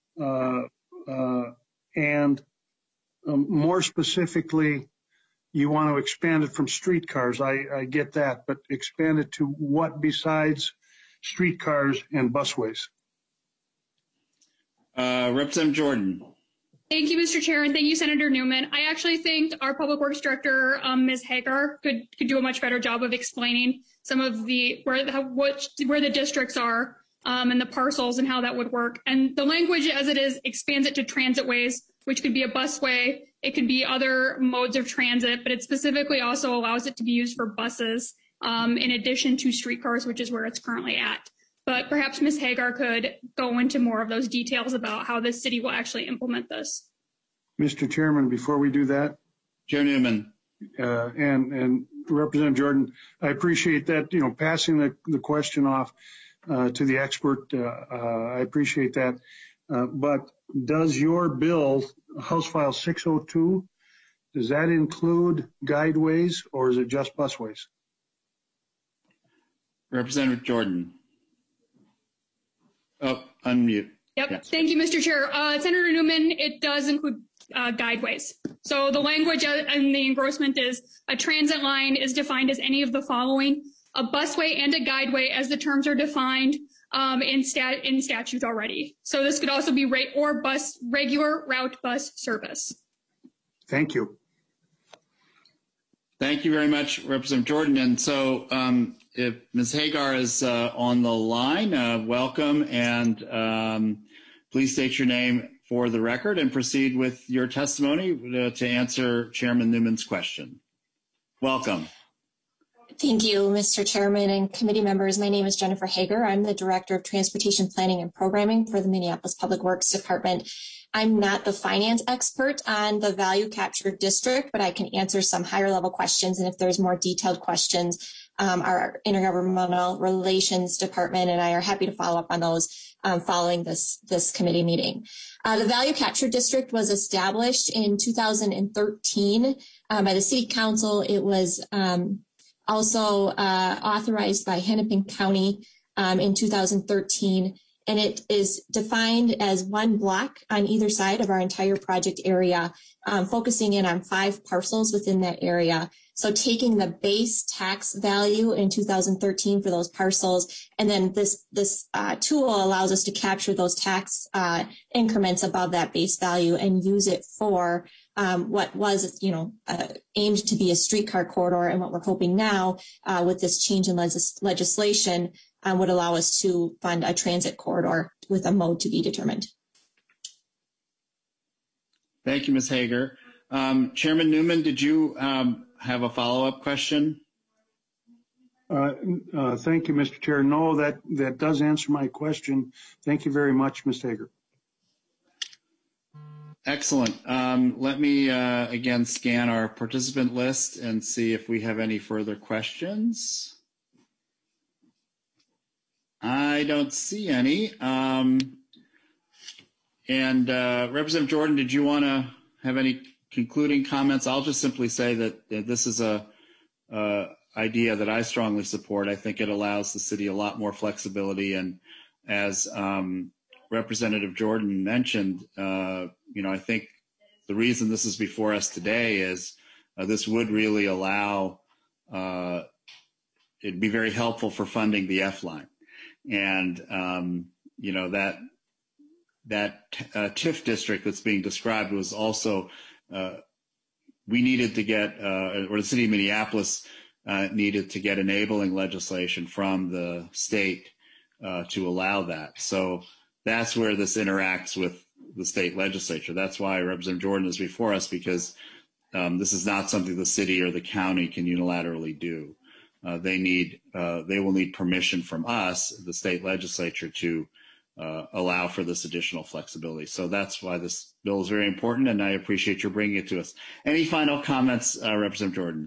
and more specifically, you want to expand it from streetcars. I get that, but expand it to what besides streetcars and busways?
Representative Jordan.
Thank you, Mr. Chair, and thank you, Senator Newman. I actually think our Public Works Director, Ms. Hagar, could do a much better job of explaining some of where the districts are and the parcels and how that would work. And the language as it is expands it to transit ways, which could be a busway, it could be other modes of transit, but it specifically also allows it to be used for buses in addition to streetcars, which is where it's currently at. But perhaps Ms. Hagar could go into more of those details about how the city will actually implement this.
Mr. Chairman, before we do that.
Chair Newman.
And Representative Jordan, I appreciate that, passing the question off to the expert. I appreciate that. But does your bill, House File 602, does that include guideways or is it just busways?
Representative Jordan. Oh, unmute.
Yep.
Yes.
Thank you, Mr. Chair. Senator Newman, it does include guideways. So the language in the engrossment is a transit line is defined as any of the following: a busway and a guideway as the terms are defined in statute already. So this could also be regular route bus service.
Thank you.
Thank you very much, Representative Jordan. And so if Ms. Hagar is on the line, welcome, and please state your name for the record and proceed with your testimony to answer Chairman Newman's question. Welcome.
Thank you, Mr. Chairman and committee members. My name is Jennifer Hager. I'm the Director of Transportation Planning and Programming for the Minneapolis Public Works Department. I'm not the finance expert on the value capture district, but I can answer some higher level questions. And if there's more detailed questions, our Intergovernmental Relations Department and I are happy to follow up on those following this committee meeting. The value capture district was established in 2013 by the City Council. It was also authorized by Hennepin County in 2013, and it is defined as one block on either side of our entire project area, focusing in on 5 parcels within that area. So taking the base tax value in 2013 for those parcels, and then this tool allows us to capture those tax increments above that base value and use it for what was, aimed to be a streetcar corridor, and what we're hoping now with this change in legislation would allow us to fund a transit corridor with a mode to be determined.
Thank you, Ms. Hager. Chairman Newman, did you have a follow-up question?
Thank you, Mr. Chair. No, that does answer my question. Thank you very much, Ms. Hager.
Excellent. Let me again scan our participant list and see if we have any further questions. I don't see any. Representative Jordan, did you want to have any concluding comments? I'll just simply say that this is a idea that I strongly support. I think it allows the city a lot more flexibility, and as Representative Jordan mentioned, I think the reason this is before us today is this would really allow, it'd be very helpful for funding the F line. And, that TIF district that's being described was also, we needed to get, or the city of Minneapolis needed to get enabling legislation from the state to allow that. So that's where this interacts with the state legislature. That's why Representative Jordan is before us, because this is not something the city or the county can unilaterally do. They will need permission from us, the state legislature, to allow for this additional flexibility. So that's why this bill is very important, and I appreciate your bringing it to us. Any final comments, Representative Jordan?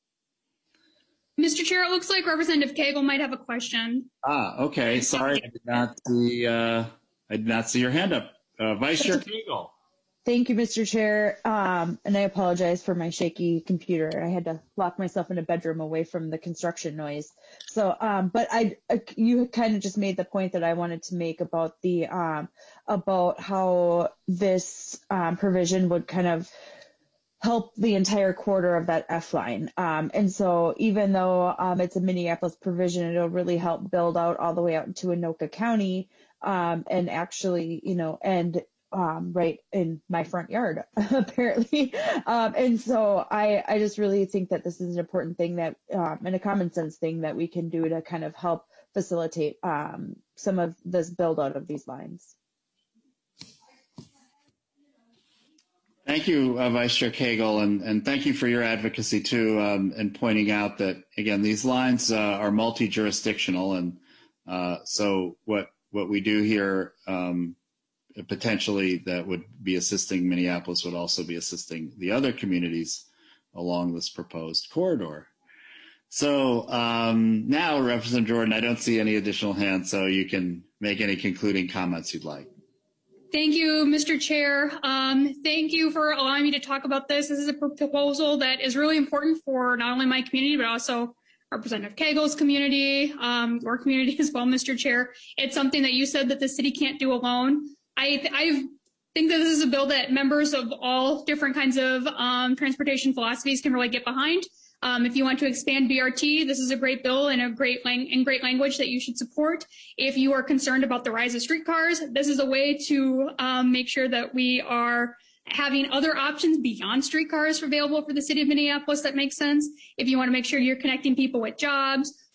Mr. Chair, it looks like Representative Cagle might have a question.
Okay. Sorry, I did not see your hand up. Vice Chair Cagle.
Thank you, Mr. Chair. And I apologize for my shaky computer. I had to lock myself in a bedroom away from the construction noise. So, but you kind of just made the point that I wanted to make about the, about how this provision would kind of help the entire quarter of that F line. And so even though it's a Minneapolis provision, it'll really help build out all the way out into Anoka County, and actually, right in my front yard, apparently. And so I just really think that this is an important thing that, and a common sense thing that we can do to kind of help facilitate some of this build out of these lines.
Thank you, Vice Chair Cagle, and thank you for your advocacy too, and pointing out that, again, these lines are multi-jurisdictional, and so what we do here potentially that would be assisting Minneapolis would also be assisting the other communities along this proposed corridor. So now, Representative Jordan, I don't see any additional hands, so you can make any concluding comments you'd like.
Thank you, Mr. Chair. Thank you for allowing me to talk about this. This is a proposal that is really important for not only my community, but also Representative Cagle's community, your community as well, Mr. Chair. It's something that you said that the city can't do alone. I think that this is a bill that members of all different kinds of transportation philosophies can really get behind. If you want to expand BRT, this is a great bill and a great language that you should support. If you are concerned about the rise of streetcars, this is a way to make sure that we are having other options beyond streetcars available for the city of Minneapolis that makes sense. If you want to make sure you're connecting people with jobs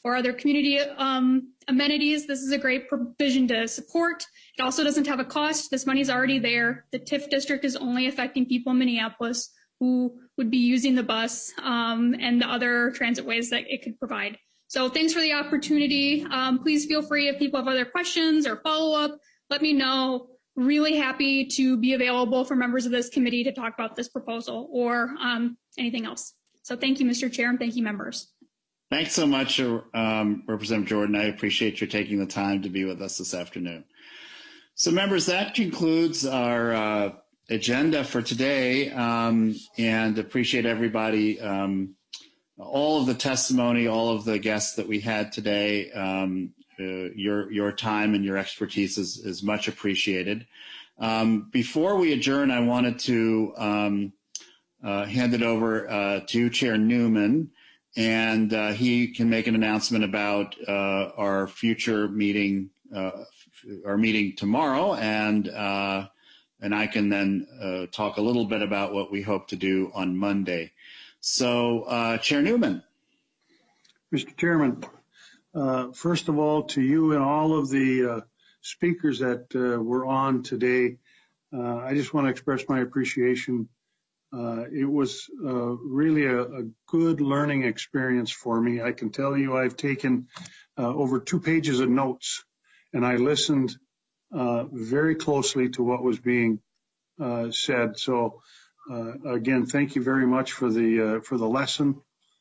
or other community amenities, this is a great provision to support. It also doesn't have a cost. This money is already there. The TIF district is only affecting people in Minneapolis who would be using the bus and the other transit ways that it could provide. So thanks for the opportunity. Please feel free if people have other questions or follow-up, let me know. Really happy to be available for members of this committee to talk about this proposal or anything else. So thank you, Mr. Chair, and thank you, members.
Thanks so much, Representative Jordan. I appreciate your taking the time to be with us this afternoon. So members, that concludes our agenda for today, and appreciate everybody, all of the testimony, all of the guests that we had today. Your time and your expertise is much appreciated. Before we adjourn, I wanted to hand it over to Chair Newman, and he can make an announcement about our future meeting, our meeting tomorrow, and I can then talk a little bit about what we hope to do on Monday. So, Chair Newman.
Mr. Chairman, first of all, to you and all of the speakers that were on today, I just want to express my appreciation. It was really a good learning experience for me. I can tell you I've taken over 2 pages of notes, and I listened very closely to what was being said. So, again, thank you very much for the lesson.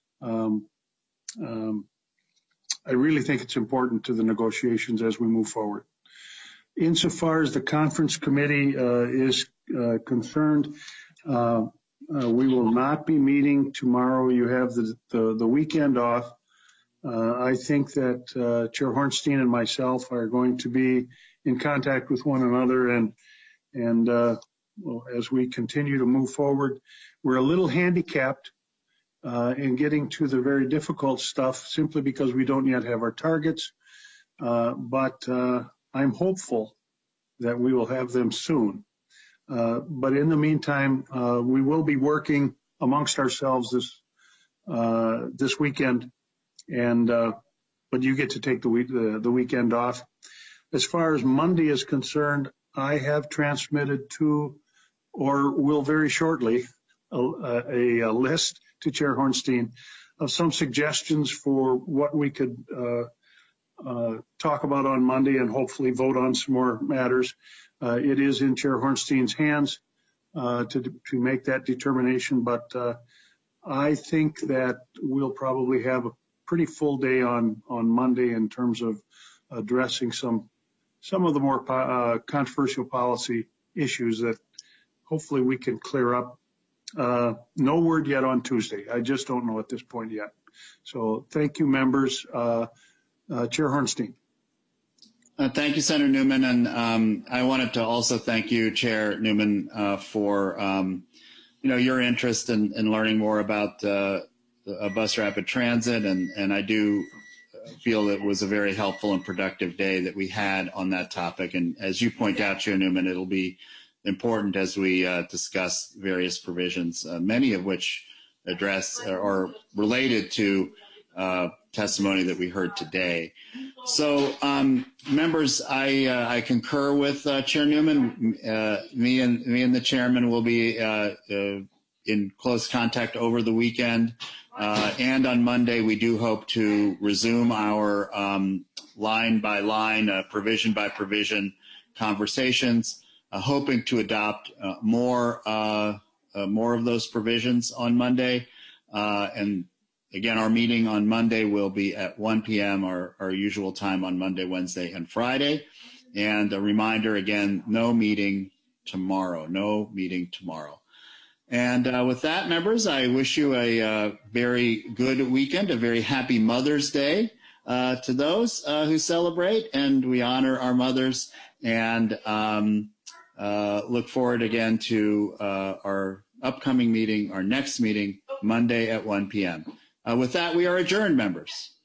I really think it's important to the negotiations as we move forward. Insofar as the conference committee is concerned, we will not be meeting tomorrow. You have the weekend off. I think that Chair Hornstein and myself are going to be in contact with one another, and well, as we continue to move forward, we're a little handicapped in getting to the very difficult stuff simply because we don't yet have our targets. But I'm hopeful that we will have them soon. But in the meantime, we will be working amongst ourselves this weekend, and but you get to take the weekend off. As far as Monday is concerned, I have transmitted to, or will very shortly, a list to Chair Hornstein of some suggestions for what we could talk about on Monday and hopefully vote on some more matters. It is in Chair Hornstein's hands to make that determination, but I think that we'll probably have a pretty full day on Monday in terms of addressing some of the more controversial policy issues that hopefully we can clear up. No word yet on Tuesday. I just don't know at this point yet. So thank you, members. Chair Hornstein.
Thank you, Senator Newman. And I wanted to also thank you, Chair Newman, for your interest in learning more about bus rapid transit. And I do feel it was a very helpful and productive day that we had on that topic. And as you point out, Chair Newman, it'll be important as we discuss various provisions, many of which address or related to testimony that we heard today. So, members, I concur with Chair Newman. Me and the chairman will be in close contact over the weekend, and on Monday we do hope to resume our line by line, provision by provision conversations. Hoping to adopt more of those provisions on Monday. And again, our meeting on Monday will be at 1 p.m., our usual time on Monday, Wednesday, and Friday. And a reminder, again, no meeting tomorrow. And with that, members, I wish you a very good weekend, a very happy Mother's Day to those who celebrate, and we honor our mothers. And look forward again to our upcoming meeting, our next meeting, Monday at 1 p.m. With that, we are adjourned, members.